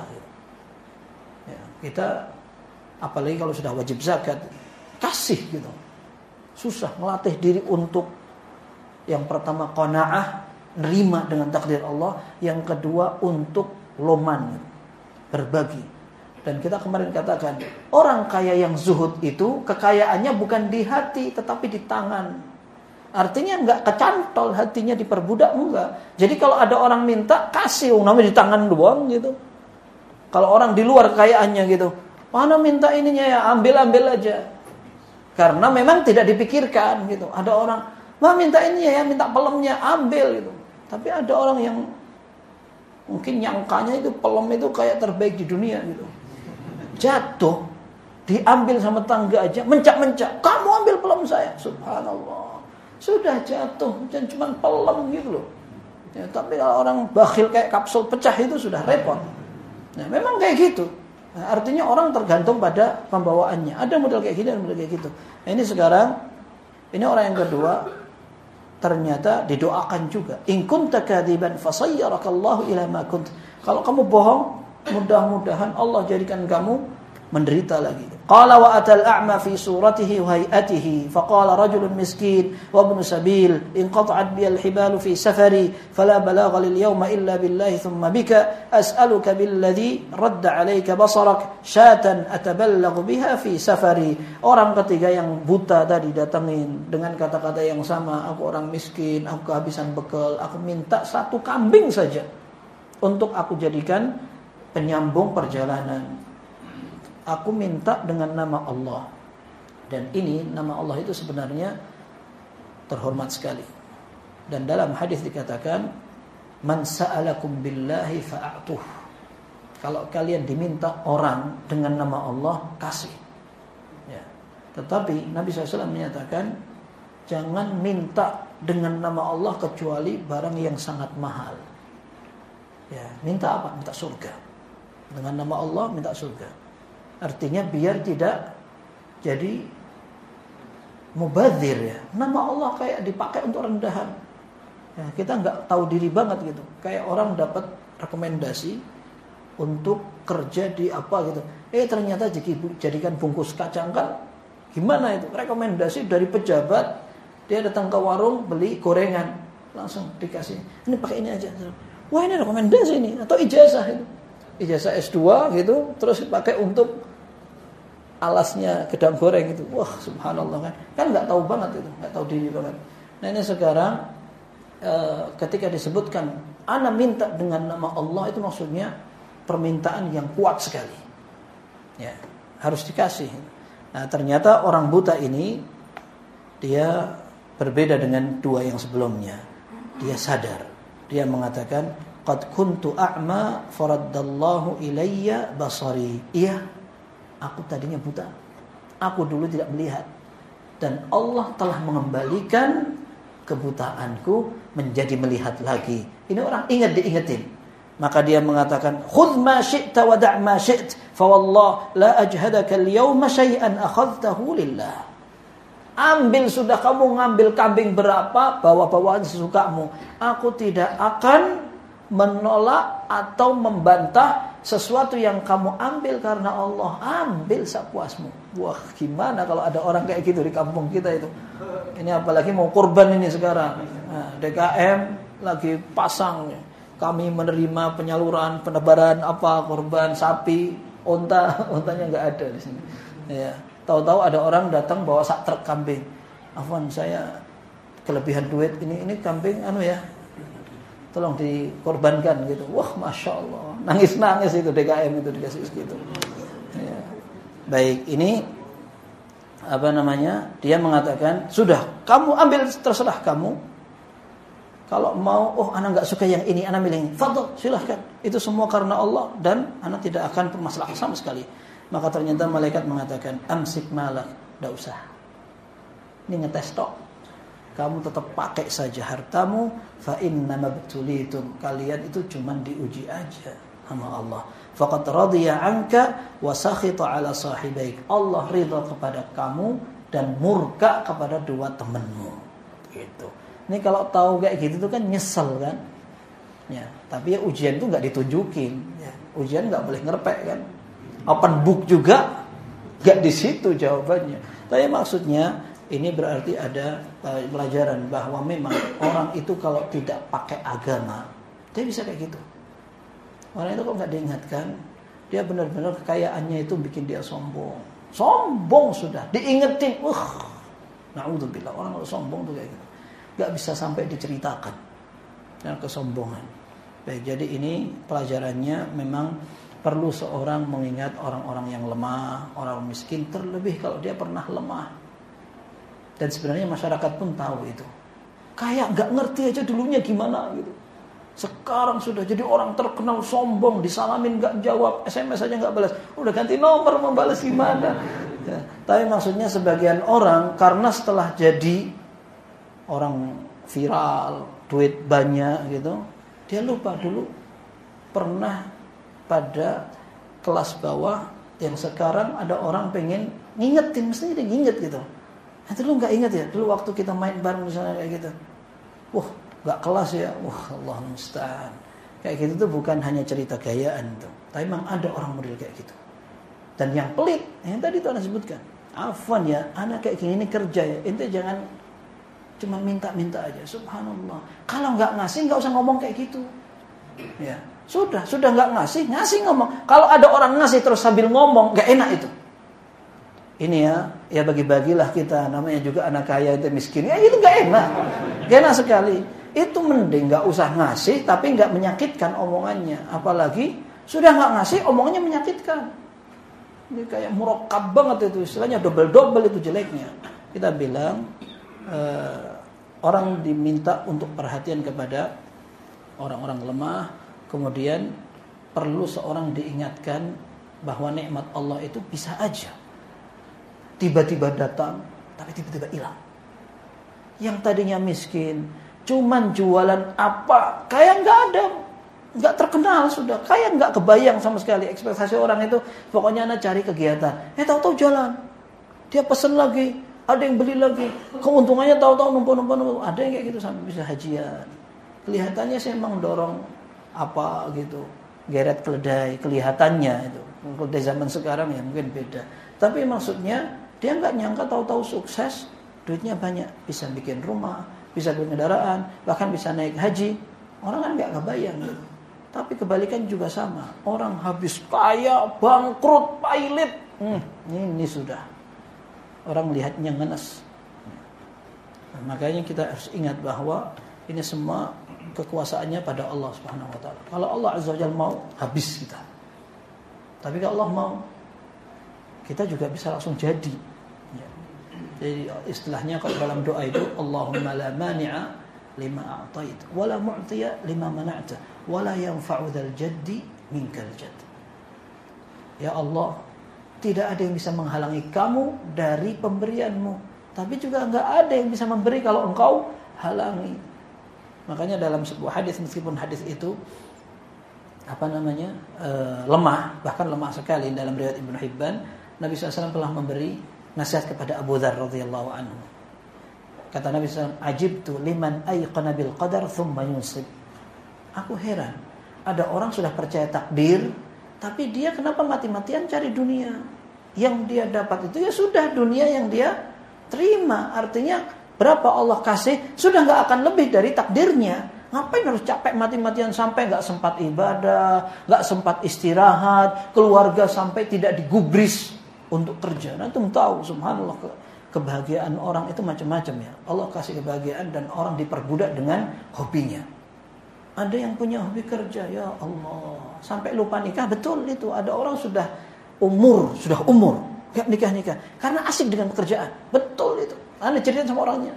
Ya, kita apalagi kalau sudah wajib zakat, kasih gitu. Susah melatih diri untuk yang pertama qanaah, nerima dengan takdir Allah. Yang kedua untuk loman, berbagi. Dan kita kemarin katakan, orang kaya yang zuhud itu kekayaannya bukan di hati tetapi di tangan. Artinya enggak kecantol hatinya diperbudak, enggak. Jadi kalau ada orang minta, kasih, namanya di tangan doang gitu. Kalau orang di luar kekayaannya gitu, mana minta ininya ya, ambil-ambil aja. Karena memang tidak dipikirkan gitu. Ada orang, "Wah, minta ininya ya, minta pelemnya, ambil" gitu. Tapi ada orang yang mungkin nyangkanya itu pelem itu kayak terbaik di dunia gitu. Jatuh, diambil sama tangga aja, mencak-mencak, "Kamu ambil pelem saya." Subhanallah. Sudah jatuh, dan cuma pelem gitu loh. Ya, tapi kalau orang bakhil kayak kapsul pecah itu sudah repot. Nah, memang kayak gitu. Nah, artinya orang tergantung pada pembawaannya. Ada model kayak gini, ada model kayak gitu. Nah, ini sekarang, ini orang yang kedua, ternyata didoakan juga. In kunta kadziban fasayyarakallahu ila ma kunt. Kalau kamu bohong, mudah-mudahan Allah jadikan kamu menderita lagi. Qala wa atal a'ma fi suratihi wa hay'atihi faqala rajulun miskin wa ibn sabil inqata'at bi al-hibal fi safari fala balagha lil yawma illa billahi thumma bika as'aluka billadhi radda 'alayka basarak syatan atabalaghu biha fi safari. Orang ketiga yang buta tadi datangin dengan kata-kata yang sama, aku orang miskin, aku kehabisan bekal, aku minta satu kambing saja untuk aku jadikan penyambung perjalanan. Aku minta dengan nama Allah. Dan ini nama Allah itu sebenarnya terhormat sekali. Dan dalam hadis dikatakan, man sa'alakum billahi fa'atuh. Kalau kalian diminta orang dengan nama Allah, kasih. Ya. Tetapi Nabi shallallahu alaihi wasallam menyatakan, jangan minta dengan nama Allah kecuali barang yang sangat mahal. Ya, minta apa? Minta surga. Dengan nama Allah minta surga. Artinya biar tidak jadi mubadzir ya. Nama Allah kayak dipakai untuk rendahan. Ya, kita nggak tahu diri banget gitu. Kayak orang dapat rekomendasi untuk kerja di apa gitu. Eh ternyata jadi jadikan bungkus kacang kan? Gimana itu? Rekomendasi dari pejabat. Dia datang ke warung beli gorengan, langsung dikasih. Ini pakai ini aja. Wah, ini rekomendasi ini atau ijazah itu. Ijazah S dua gitu, terus pakai untuk alasnya gedang goreng itu. Wah, subhanallah kan. Kan enggak tahu banget itu, enggak tahu diri banget. Nah, ini sekarang e, ketika disebutkan ana minta dengan nama Allah, itu maksudnya permintaan yang kuat sekali. Ya, harus dikasih. Nah, ternyata orang buta ini dia berbeda dengan dua yang sebelumnya. Dia sadar. Dia mengatakan, qad kuntu a'ma faraddallahu ilayya basari. Iya, aku tadinya buta. Aku dulu tidak melihat. Dan Allah telah mengembalikan kebutaanku menjadi melihat lagi. Ini orang ingat diingetin. Maka dia mengatakan, khudh ma syi'ta wa da' ma syi't, fa wallah la ajhadaka al-yawma syai'an akhadtahu lillah. Ambil sudah, kamu ngambil kambing berapa, bawa-bawa sesukamu. Aku tidak akan menolak atau membantah sesuatu yang kamu ambil karena Allah. Ambil sepuasmu. Wah, gimana kalau ada orang kayak gitu di kampung kita itu. Ini apalagi mau kurban ini sekarang. Nah, D K M lagi pasang. Kami menerima penyaluran, penebaran apa, kurban sapi, unta, untanya nggak ada di sini. Ya. Tahu-tahu ada orang datang bawa sak truk kambing. Afwan, saya kelebihan duit ini ini kambing anu ya, tolong dikorbankan gitu. Wah, masya Allah, nangis-nangis itu D K M itu dikasih gitu. Ya. Baik, ini apa namanya? Dia mengatakan, sudah, kamu ambil, terserah kamu. Kalau mau, oh anak nggak suka yang ini, anak milih ini. Fadhol, silahkan. Itu semua karena Allah dan anak tidak akan bermasalah sama sekali. Maka ternyata malaikat mengatakan, amsik malak, tidak usah. Ini ngetes tok. Kamu tetap pakai saja hartamu. Fa inna mabtulitum. Kalian itu cuma diuji aja sama Allah. Faqad radiya anka wa sakhita ala sahibaik. Allah ridha kepada kamu dan murka kepada dua temanmu. Gitu. Ini kalau tahu kayak gitu tuh kan nyesel kan. Ya, tapi ya ujian itu enggak ditunjukin. Ya, ujian enggak boleh ngerpek kan. Open book juga enggak di situ jawabannya. Tapi maksudnya ini berarti ada pelajaran bahwa memang orang itu kalau tidak pakai agama, dia bisa kayak gitu. Orang itu kok nggak diingatkan, dia benar-benar kekayaannya itu bikin dia sombong. Sombong sudah, diingetin, uh, na'udzubillah, orang kalau sombong tuh kayak gitu, nggak bisa sampai diceritakan dan kesombongan. Baik, jadi ini pelajarannya memang perlu seorang mengingat orang-orang yang lemah, orang miskin, terlebih kalau dia pernah lemah. Dan sebenarnya masyarakat pun tahu itu. Kayak nggak ngerti aja dulunya gimana gitu. Sekarang sudah jadi orang terkenal sombong, disalamin nggak jawab, S M S aja nggak balas. Udah ganti nomor, membalas gimana? Ya, tapi maksudnya sebagian orang karena setelah jadi orang viral, duit banyak gitu, dia lupa dulu pernah pada kelas bawah yang sekarang ada orang pengen ngingetin, mesti dia nginget gitu. Itu lu nggak ingat ya dulu waktu kita main bareng misalnya kayak gitu. Wah, nggak kelas ya. Wah, Allah musta'an. Kayak gitu tuh bukan hanya cerita gayaan tuh, tapi memang ada orang model kayak gitu. Dan yang pelit, yang tadi tuh Anda sebutkan, afwan ya, anak kayak gini ini kerja ya. Ente jangan cuma minta-minta aja. Subhanallah. Kalau nggak ngasih nggak usah ngomong kayak gitu. Ya, sudah, sudah nggak ngasih, ngasih ngomong. Kalau ada orang ngasih terus sambil ngomong, nggak enak itu. Ini ya, ya bagi-bagilah kita. Namanya juga anak kaya itu miskin. Ya itu gak enak. Gak enak sekali. Itu mending gak usah ngasih, tapi gak menyakitkan omongannya. Apalagi sudah gak ngasih, omongannya menyakitkan. Ini kayak murokab banget itu. Istilahnya double-double itu jeleknya. Kita bilang, eh, orang diminta untuk perhatian kepada orang-orang lemah. Kemudian perlu seorang diingatkan bahwa nikmat Allah itu bisa aja tiba-tiba datang, tapi tiba-tiba hilang. Yang tadinya miskin, cuman jualan apa, kayak nggak ada, nggak terkenal sudah, kayak nggak kebayang sama sekali. Ekspektasi orang itu, pokoknya anak cari kegiatan. Eh tahu-tahu jalan, dia pesen lagi, ada yang beli lagi, keuntungannya tahu-tahu numpuk-numpuk, ada yang kayak gitu sampai bisa hajian. Kelihatannya sih emang dorong apa gitu, geret keledai, kelihatannya itu. Keledai zaman sekarang ya mungkin beda. Tapi maksudnya dia nggak nyangka tahu-tahu sukses, duitnya banyak, bisa bikin rumah, bisa bikin kendaraan, bahkan bisa naik haji. Orang kan nggak kebayang gitu. Tapi kebalikan juga sama. Orang habis kaya, bangkrut, pailit, hmm, ini sudah. Orang melihatnya ngenes. Nah, makanya kita harus ingat bahwa ini semua kekuasaannya pada Allah Subhanahu Wa Taala. Kalau Allah Azza wa Jalla mau, habis kita. Tapi kalau Allah mau, kita juga bisa langsung jadi. Ya. Jadi istilahnya kalau dalam doa itu, Allahumma la mani'a lima a'tait, wa la mu'tiya lima mana'ta, wa la yanfa'u dzal jaddi minkal jadd. Ya Allah, tidak ada yang bisa menghalangi kamu dari pemberianmu, tapi juga enggak ada yang bisa memberi kalau engkau halangi. Makanya dalam sebuah hadis, meskipun hadis itu apa namanya e, lemah, bahkan lemah sekali dalam riwayat Ibnu Hibban, Nabi shallallahu alaihi wasallam telah memberi nasihat kepada Abu Dzar radhiyallahu anhu. Kata Nabi sallallahu alaihi wasallam, "Ajibtu liman ayqana bil qadar thumma yunsib." Aku heran, ada orang sudah percaya takdir, tapi dia kenapa mati-matian cari dunia? Yang dia dapat itu ya sudah dunia yang dia terima. Artinya berapa Allah kasih sudah nggak akan lebih dari takdirnya. Ngapain harus capek mati-matian sampai nggak sempat ibadah, nggak sempat istirahat, keluarga sampai tidak digubris untuk kerja. Nah, antum tahu, subhanallah, kebahagiaan orang itu macam-macam ya. Allah kasih kebahagiaan dan orang diperbudak dengan hobinya. Ada yang punya hobi kerja, ya Allah, sampai lupa nikah. Betul itu, ada orang sudah umur, sudah umur nggak nikah-nikah karena asik dengan pekerjaan. Betul itu. Anda cerita sama orangnya.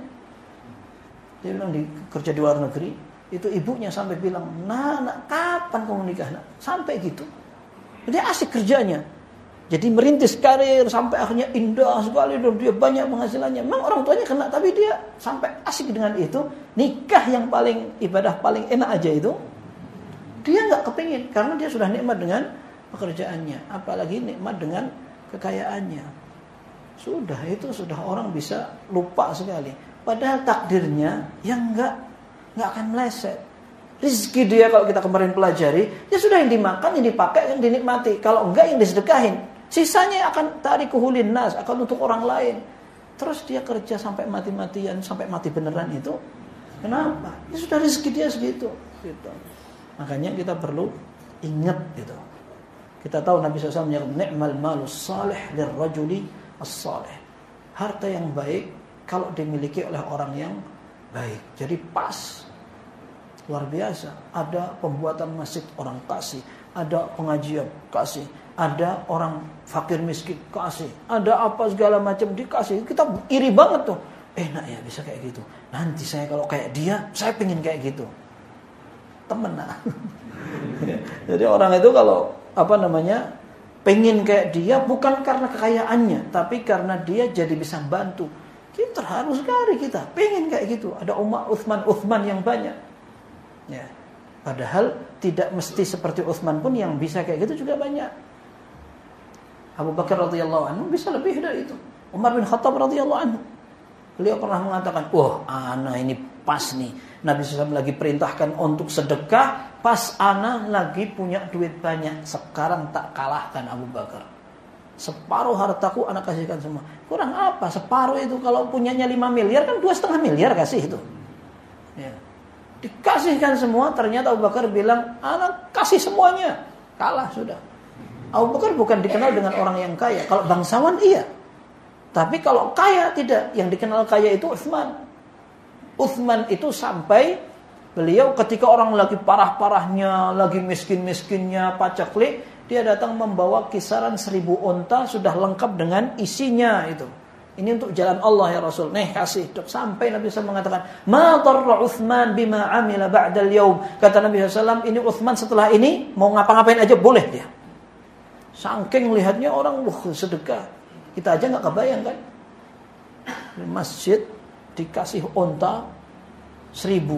Dia bilang di kerja di luar negeri, itu ibunya sampai bilang, "Nah, nak, kapan kamu nikah, nak?" Sampai gitu. Dia asik kerjanya. Jadi merintis karir sampai akhirnya indah sekali dan dia banyak penghasilannya. Memang orang tuanya kena, tapi dia sampai asik dengan itu. Nikah yang paling ibadah paling enak aja itu, dia nggak kepingin karena dia sudah nikmat dengan pekerjaannya, apalagi nikmat dengan kekayaannya. Sudah itu sudah orang bisa lupa sekali. Padahal takdirnya yang nggak nggak akan meleset. Rizki dia kalau kita kemarin pelajari, ya sudah yang dimakan, yang dipakai, yang dinikmati. Kalau enggak yang disedekahin. Sisanya akan tarikuhu linnas, akan untuk orang lain. Terus dia kerja sampai mati-matian, sampai mati beneran itu. Kenapa? Ya sudah rezeki dia segitu. Gitu. Makanya kita perlu ingat gitu. Kita tahu Nabi shallallahu alaihi wasallam menyebut ni'mal malus salih lirrajuli as-salih. Harta yang baik kalau dimiliki oleh orang yang baik. Jadi pas. Luar biasa. Ada pembuatan masjid orang kasih, ada pengajian kasih, ada orang fakir miskin kasih, ada apa segala macam dikasih. Kita iri banget tuh. Enak ya bisa kayak gitu. Nanti saya kalau kayak dia, saya pengen kayak gitu. Temen nah. Jadi orang itu kalau apa namanya pengen kayak dia bukan karena kekayaannya, tapi karena dia jadi bisa bantu. Kita terharu sekali kita pengen kayak gitu. Ada umat Utsman Utsman yang banyak. Ya, padahal tidak mesti seperti Utsman pun yang bisa kayak gitu juga banyak. Abu Bakar radhiyallahu anhu bisa lebih dari itu. Umar bin Khattab radhiyallahu anhu, beliau pernah mengatakan, "Wah, ana ini pas nih. Nabi shallallahu alaihi wasallam lagi perintahkan untuk sedekah, pas ana lagi punya duit banyak. Sekarang tak kalahkan Abu Bakar. Separuh hartaku ana kasihkan semua." Kurang apa? Separuh itu kalau punyanya lima miliar kan dua setengah miliar kasih itu. Ya. Dikasihkan semua, ternyata Abu Bakar bilang, "Anak kasih semuanya." Kalah sudah. Abu Bakar bukan dikenal dengan orang yang kaya. Kalau bangsawan iya. Tapi kalau kaya tidak. Yang dikenal kaya itu Utsman. Utsman itu sampai beliau ketika orang lagi parah-parahnya, lagi miskin-miskinnya, pacaklik, dia datang membawa kisaran seribu unta sudah lengkap dengan isinya itu. Ini untuk jalan Allah ya Rasul. Nih kasih. Sampai Nabi shallallahu alaihi wasallam mengatakan, "Ma darra Utsman bima amila ba'dal yaum." Kata Nabi shallallahu alaihi wasallam, ini Utsman setelah ini mau ngapa-ngapain aja boleh dia. Saking lihatnya orang wah sedekah. Kita aja enggak kebayang kan. Di masjid dikasih unta seribu.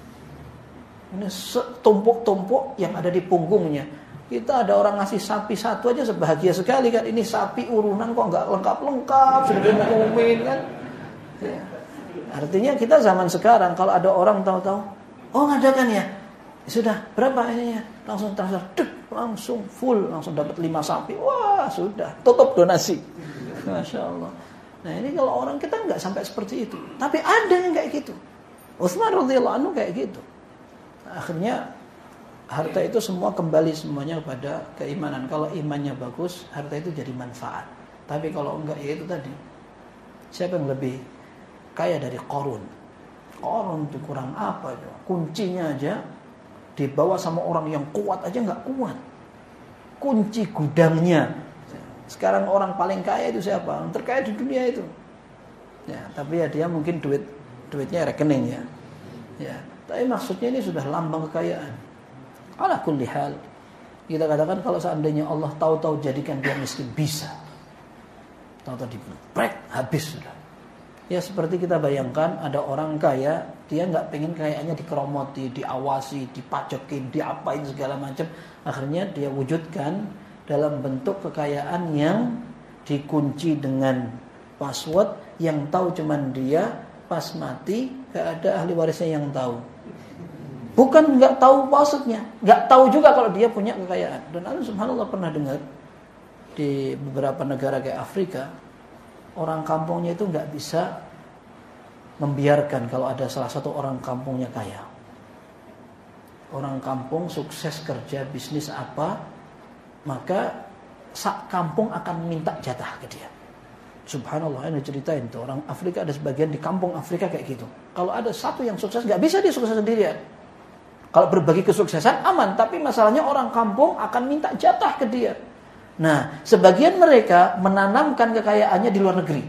Ini tumpuk-tumpuk yang ada di punggungnya. Kita ada orang ngasih sapi satu aja sebahagia sekali kan. Ini sapi urunan kok nggak lengkap-lengkap, sudah diumumin kan. Ya. Artinya kita zaman sekarang kalau ada orang tahu-tahu, oh ngadakan ya, sudah berapa ininya, langsung transfer, dek, langsung full, langsung dapat lima sapi, wah sudah tutup donasi, masya Allah. Nah ini kalau orang kita nggak sampai seperti itu, tapi ada yang kayak gitu. Utsman radhiyallahu anhu kayak gitu. Akhirnya harta itu semua kembali semuanya kepada keimanan. Kalau imannya bagus, harta itu jadi manfaat. Tapi kalau enggak, ya itu tadi. Siapa yang lebih kaya dari Qarun? Qarun itu kurang apa? Kuncinya aja dibawa sama orang yang kuat aja nggak kuat. Kunci gudangnya. Sekarang orang paling kaya itu siapa? Yang terkaya di dunia itu. Ya, tapi ya dia mungkin duit duitnya rekening ya. Ya, tapi maksudnya ini sudah lambang kekayaan. Ala kulli hal, kita katakan kalau seandainya Allah tahu-tahu jadikan dia miskin, bisa. Tahu-tahu dibrek, habis sudah. Ya seperti kita bayangkan ada orang kaya, dia nggak pengen kayaannya dikeromoti, diawasi, dipajekin, diapain segala macam. Akhirnya dia wujudkan dalam bentuk kekayaan yang dikunci dengan password yang tahu cuman dia, pas mati gak ada ahli warisnya yang tahu. Bukan gak tahu passwordnya, gak tahu juga kalau dia punya kekayaan. Dan Allah subhanallah pernah dengar di beberapa negara kayak Afrika, orang kampungnya itu gak bisa membiarkan kalau ada salah satu orang kampungnya kaya. Orang kampung sukses kerja bisnis apa, maka sak kampung akan minta jatah ke dia. Subhanallah, ini ceritain tuh orang Afrika, ada sebagian di kampung Afrika kayak gitu. Kalau ada satu yang sukses, nggak bisa dia sukses sendirian. Kalau berbagi kesuksesan aman, tapi masalahnya orang kampung akan minta jatah ke dia. Nah, sebagian mereka menanamkan kekayaannya di luar negeri.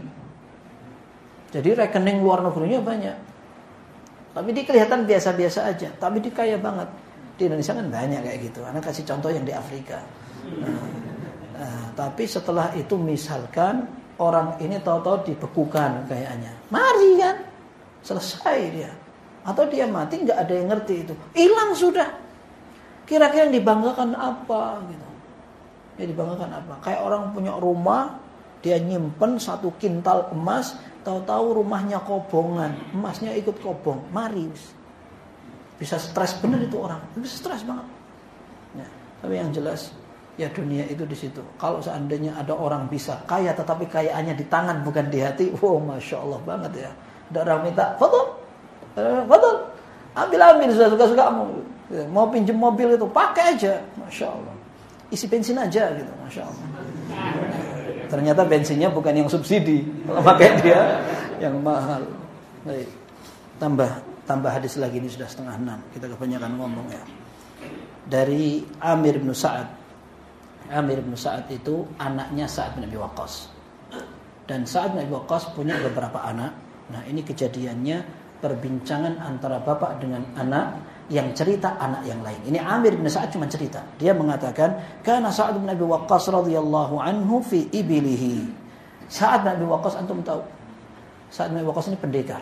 Jadi rekening luar negerinya banyak. Tapi dia kelihatan biasa-biasa aja, tapi dia kaya banget. Di Indonesia kan banyak kayak gitu. Anak kasih contoh yang di Afrika. Nah, nah, tapi setelah itu misalkan orang ini tahu-tahu dibekukan kayaknya, mari kan, selesai dia. Atau dia mati nggak ada yang ngerti itu, hilang sudah. Kira-kira yang dibanggakan apa gitu? Yang dibanggakan apa? Kayak orang punya rumah, dia nyimpen satu kintal emas, tahu-tahu rumahnya kobongan, emasnya ikut kobong, mari. Bisa stres bener itu orang, bisa stres banget. Ya, tapi yang jelas, ya dunia itu di situ. Kalau seandainya ada orang bisa kaya tetapi kayaannya di tangan bukan di hati, wow, masya Allah banget ya. Ada orang minta, fadol, fadol, ambil ambil sudah suka suka mau, mau pinjem mobil itu pakai aja, masya Allah. Isi bensin aja gitu, masya Allah. Ternyata bensinnya bukan yang subsidi, kalau pakai dia yang mahal. Baik, tambah tambah hadis lagi, ini sudah setengah enam. Kita kebanyakan ngomong ya. Dari Amir bin Sa'ad. Amir bin Sa'ad itu anaknya Sa'ad bin Abi Waqqas. Dan Sa'ad bin Abi Waqqas punya beberapa anak. Nah, ini kejadiannya perbincangan antara bapak dengan anak yang cerita anak yang lain. Ini Amir bin Sa'ad cuma cerita. Dia mengatakan, "Kana Sa'ad bin Abi Waqqas radhiyallahu anhu fi ibilihi." Sa'ad bin Abi Waqqas antum tahu? Sa'ad bin Abi Waqqas ini pendekar.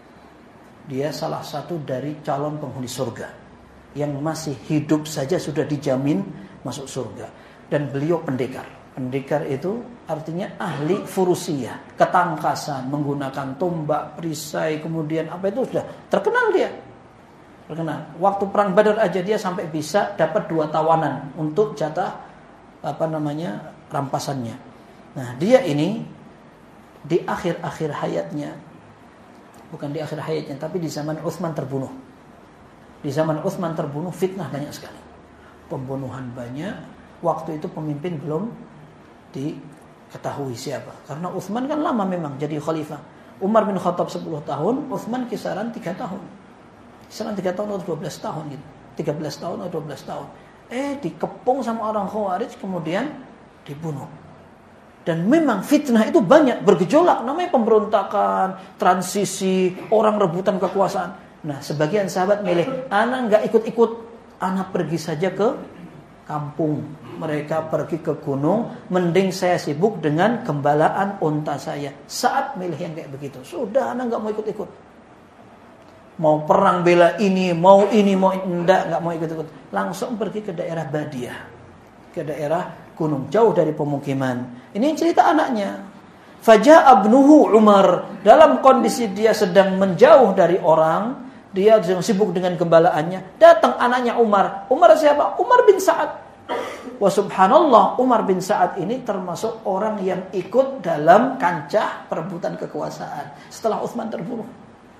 Dia salah satu dari calon penghuni surga yang masih hidup saja sudah dijamin masuk surga. Dan beliau pendekar. Pendekar itu artinya ahli furusiyah, ketangkasan, menggunakan tombak, perisai, kemudian apa itu sudah terkenal dia. Terkenal. Waktu perang Badar aja dia sampai bisa dapat dua tawanan untuk jatah apa namanya rampasannya. Nah, dia ini di akhir-akhir hayatnya, bukan di akhir hayatnya, tapi di zaman Utsman terbunuh. Di zaman Utsman terbunuh, fitnah banyak sekali. Pembunuhan banyak. Waktu itu pemimpin belum diketahui siapa. Karena Utsman kan lama memang jadi khalifah. Umar bin Khattab sepuluh tahun, Utsman kisaran tiga tahun. Kisaran tiga tahun atau dua belas tahun gitu. tiga belas tahun atau dua belas tahun. Eh, dikepung sama orang Khawarij, kemudian dibunuh. Dan memang fitnah itu banyak, bergejolak, namanya pemberontakan, transisi, orang rebutan kekuasaan. Nah, sebagian sahabat milih, anak nggak ikut-ikut, anak pergi saja ke kampung. Mereka pergi ke gunung, mending saya sibuk dengan gembalaan unta saya. Saat milih yang kayak begitu, sudah anak nggak mau ikut-ikut. Mau perang bela ini, mau ini, mau enggak, nggak mau ikut-ikut. Langsung pergi ke daerah Badiah, ke daerah gunung, jauh dari pemukiman. Ini cerita anaknya. Faja'a abnuhu Umar, dalam kondisi dia sedang menjauh dari orang, dia sedang sibuk dengan gembalaannya. Datang anaknya Umar. Umar siapa? Umar bin Sa'ad. Wa subhanallah, Umar bin Sa'ad ini termasuk orang yang ikut dalam kancah perebutan kekuasaan setelah Utsman terbunuh.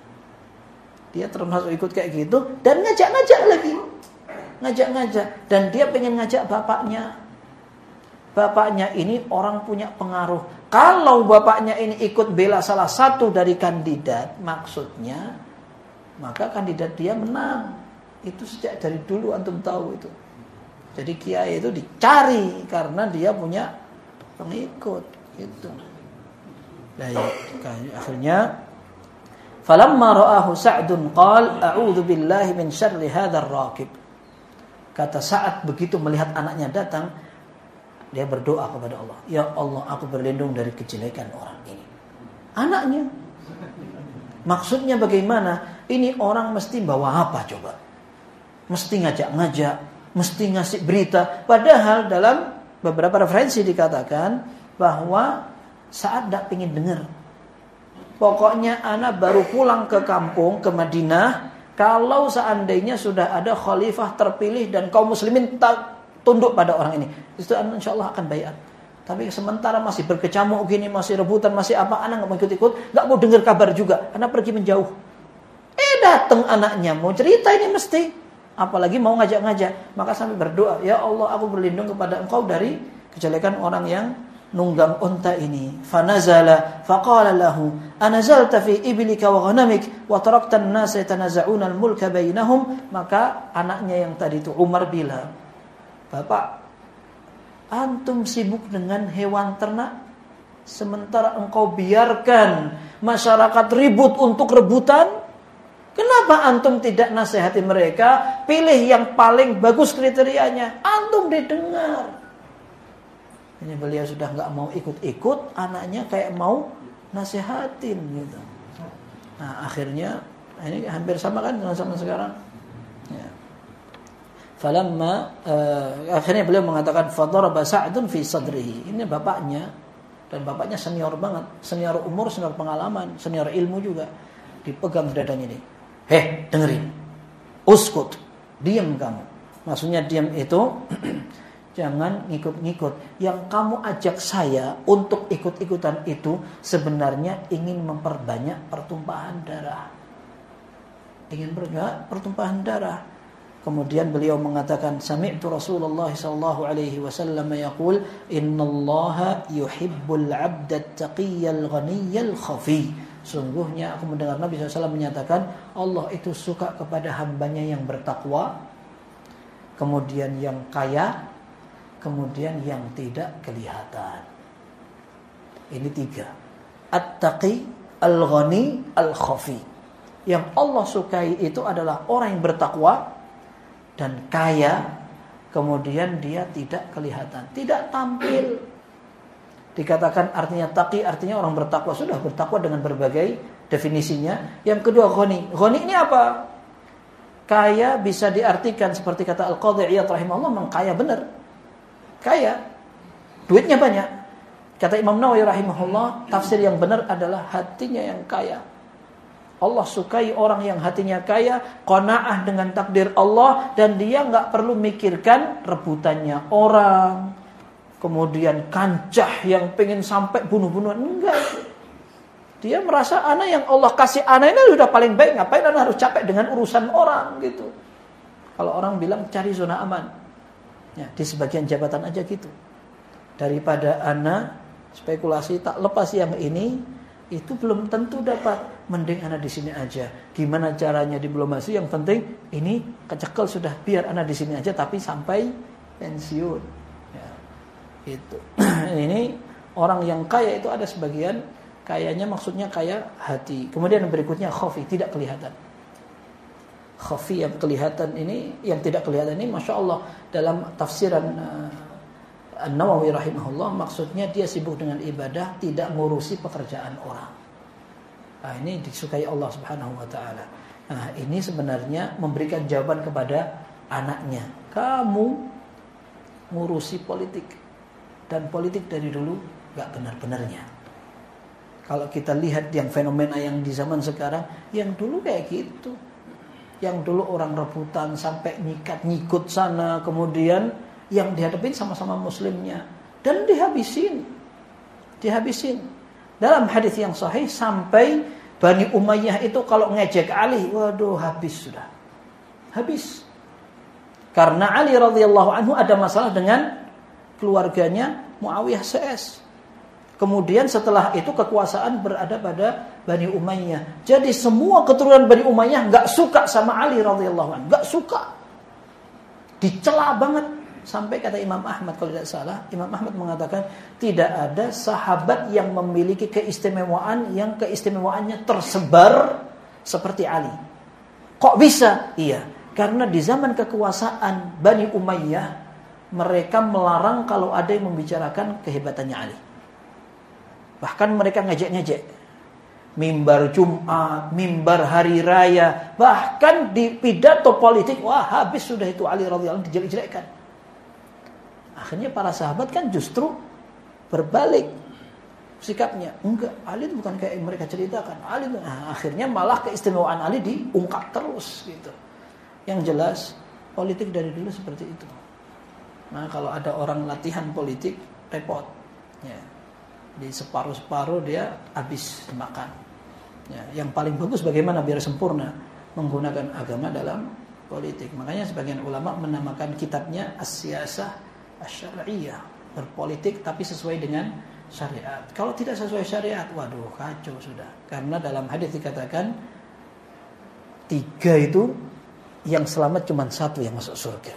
Dia termasuk ikut kayak gitu dan ngajak-ngajak lagi. Ngajak-ngajak, dan dia pengen ngajak bapaknya. Bapaknya ini orang punya pengaruh. Kalau bapaknya ini ikut bela salah satu dari kandidat, maksudnya maka kandidat dia menang. Itu sejak dari dulu antum tahu itu. Jadi kiai itu dicari karena dia punya pengikut gitu. Baik, akhirnya falamma ra'ahu Sa'dun qal a'udzu billahi min syarri hadzal raqib. Kata Sa'ad begitu melihat anaknya datang, dia berdoa kepada Allah, ya Allah, aku berlindung dari kejelekan orang ini. Anaknya. Maksudnya bagaimana? Ini orang mesti bawa apa coba? Mesti ngajak-ngajak, mesti ngasih berita. Padahal dalam beberapa referensi dikatakan bahwa Sa'ad tidak ingin dengar. Pokoknya ana baru pulang ke kampung, ke Madinah, kalau seandainya sudah ada khalifah terpilih dan kaum muslimin tunduk pada orang ini, itu ana insyaallah akan baiat. Tapi sementara masih berkecamuk gini, masih rebutan, masih apa, ana enggak mau ikut-ikut, enggak mau dengar kabar juga, ana pergi menjauh. Eh datang anaknya mau cerita ini mesti, apalagi mau ngajak-ngajak, maka sampai berdoa, ya Allah, aku berlindung kepada Engkau dari kejelekan orang yang nunggang unta ini. Fanazala faqala lahu anazalta fi iblika wa ghanamik wa tarakta an-nasa yatanaza'una al-mulka bainahum. Maka anaknya yang tadi itu Umar bilang, Bapak, antum sibuk dengan hewan ternak sementara engkau biarkan masyarakat ribut untuk rebutan. Kenapa antum tidak nasihati mereka, pilih yang paling bagus kriterianya, antum didengar. Ini beliau sudah nggak mau ikut-ikut, anaknya kayak mau nasihatin gitu. Nah akhirnya ini hampir sama kan dengan zaman sekarang. Ya. Falamma uh, akhirnya beliau mengatakan fadaraba Sa'dun fi sadrihi. Ini bapaknya, dan bapaknya senior banget, senior umur, senior pengalaman, senior ilmu juga. Dipegang dadanya ini. Heh, dengerin. Uskut, diam kamu. Maksudnya diam itu jangan ngikut-ngikut. Yang kamu ajak saya untuk ikut-ikutan itu sebenarnya ingin memperbanyak pertumpahan darah. Ingin berbanyak pertumpahan darah. Kemudian beliau mengatakan, Sami'tu Rasulullah sallallahu alaihi wasallam yaqul, Innallaha yuhibbul 'abda at-taqiyyal ghaniyyal khafi. Sungguhnya aku mendengar Nabi sallallahu alaihi wasallam menyatakan, Allah itu suka kepada hambanya yang bertakwa, kemudian yang kaya, kemudian yang tidak kelihatan. Ini tiga. At-taqi, al-ghani, al-khafi. Yang Allah sukai itu adalah orang yang bertakwa dan kaya, kemudian dia tidak kelihatan, tidak tampil. Dikatakan artinya taqi, artinya orang bertakwa, sudah bertakwa dengan berbagai definisinya. Yang kedua ghani. Ghani ini apa? Kaya bisa diartikan seperti kata Al-Qadhi Iyad rahimahullah, memang kaya benar. Kaya, duitnya banyak. Kata Imam Nawawi rahimahullah, tafsir yang benar adalah hatinya yang kaya. Allah sukai orang yang hatinya kaya, qanaah dengan takdir Allah, dan dia nggak perlu mikirkan rebutannya orang, kemudian kancah yang pengen sampai bunuh-bunuhan, enggak. Dia merasa anak yang Allah kasih anak ini sudah paling baik, ngapain anak harus capek dengan urusan orang gitu. Kalau orang bilang cari zona aman, ya, di sebagian jabatan aja gitu. Daripada anak spekulasi tak lepas yang ini, itu belum tentu dapat. Mending anak di sini aja. Gimana caranya diplomasi? Yang penting ini kecekel sudah, biar anak di sini aja tapi sampai pensiun. Ya, itu. Ini orang yang kaya itu ada sebagian kayanya maksudnya kaya hati. Kemudian yang berikutnya khafi, tidak kelihatan. Khafi yang kelihatan ini, yang tidak kelihatan ini, masya Allah dalam tafsiran uh, An-Nawawi rahimahullah, maksudnya dia sibuk dengan ibadah, tidak ngurusi pekerjaan orang. Nah, ini disukai Allah Subhanahu wa taala. Nah, ini sebenarnya memberikan jawaban kepada anaknya. Kamu ngurusi politik, dan politik dari dulu enggak benar-benarnya. Kalau kita lihat yang fenomena yang di zaman sekarang, yang dulu kayak gitu. Yang dulu orang rebutan sampai nyikat nyikut sana, kemudian yang dihadapin sama-sama muslimnya dan dihabisin. Dihabisin. Dalam hadis yang sahih sampai Bani Umayyah itu kalau ngejek Ali, waduh habis sudah. Habis. Karena Ali radhiyallahu anhu ada masalah dengan keluarganya Muawiyah C S. Kemudian setelah itu kekuasaan berada pada Bani Umayyah. Jadi semua keturunan Bani Umayyah enggak suka sama Ali radhiyallahu anhu, enggak suka. Dicela banget. Sampai kata Imam Ahmad kalau tidak salah, Imam Ahmad mengatakan tidak ada sahabat yang memiliki keistimewaan yang keistimewaannya tersebar seperti Ali. Kok bisa? Iya, karena di zaman kekuasaan Bani Umayyah mereka melarang kalau ada yang membicarakan kehebatannya Ali. Bahkan mereka ngejek-ngejek. Mimbar Jumat, mimbar hari raya, bahkan di pidato politik, wah habis sudah itu Ali radhiyallahu anhu dijelek-jelekkan. Akhirnya para sahabat kan justru berbalik. sikapnya. Enggak, Ali itu bukan kayak mereka ceritakan. Ali nah, akhirnya malah keistimewaan Ali diungkap terus gitu. Yang jelas politik dari dulu seperti itu. Nah, kalau ada orang latihan politik repot. Ya. Di separuh-separuh dia habis makan. Ya, yang paling bagus bagaimana biar sempurna menggunakan agama dalam politik. Makanya sebagian ulama menamakan kitabnya As-Siyasah Asy-Syar'iyyah, berpolitik tapi sesuai dengan syariat. Kalau tidak sesuai syariat, waduh kacau sudah. Karena dalam hadis dikatakan tiga itu yang selamat cuma satu yang masuk surga.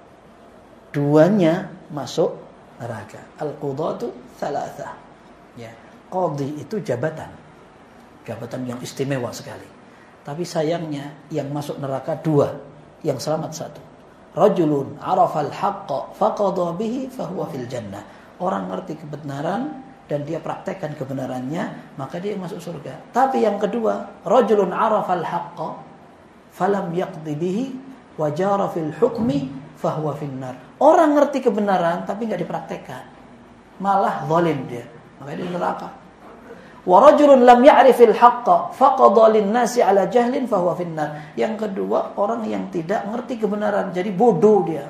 Duanya masuk neraka. Al-qudatu tsalatsa. Ya, qadhi itu jabatan. Jabatan yang istimewa sekali. Tapi sayangnya yang masuk neraka dua, yang selamat satu. Rajulun arafal haqqa faqadha bihi fahuwa fil jannah. Orang ngerti kebenaran dan dia praktekkan kebenarannya, maka dia masuk surga. Tapi yang kedua, rajulun arafal haqqa falam yaqdi bihi wa jara fil hukmi fahuwa finnar. Orang ngerti kebenaran tapi enggak dipraktekkan, malah zalim dia, maka dia neraka. Wa rajulun lam ya'rifil haqqa faqadha lin-nasi 'ala jahlin fahuwa finnar. Yang kedua, orang yang tidak ngerti kebenaran, jadi bodoh dia.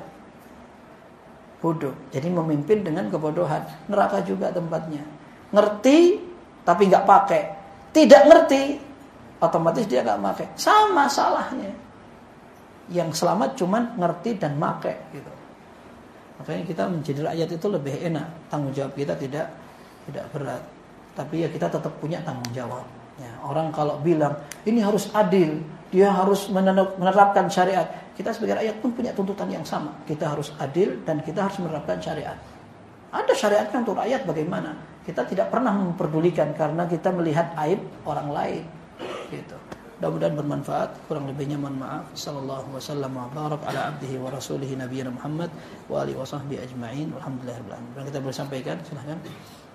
Bodoh. Jadi memimpin dengan kebodohan. Neraka juga tempatnya. Ngerti tapi enggak pakai. Tidak ngerti, otomatis dia enggak pakai. Sama salahnya. Yang selamat cuman ngerti dan pakai gitu. Makanya kita menjadi rakyat itu lebih enak. Tanggung jawab kita tidak tidak berat. Tapi ya kita tetap punya tanggung jawab. Ya, orang kalau bilang ini harus adil, dia harus menerapkan syariat. Kita sebagai rakyat pun punya tuntutan yang sama. Kita harus adil dan kita harus menerapkan syariat. Ada syariatnya untuk rakyat bagaimana? Kita tidak pernah memperdulikan karena kita melihat aib orang lain. Gitu. Mudah-mudahan bermanfaat. Kurang lebihnya mohon maaf. Sallallahu wasallam wa barak ala abdihi wa rasulihi nabiyina Muhammad wa alihi wa sahbihi ajma'in. Walhamdulillahirabbil alamin. Kita boleh sampaikan, silakan.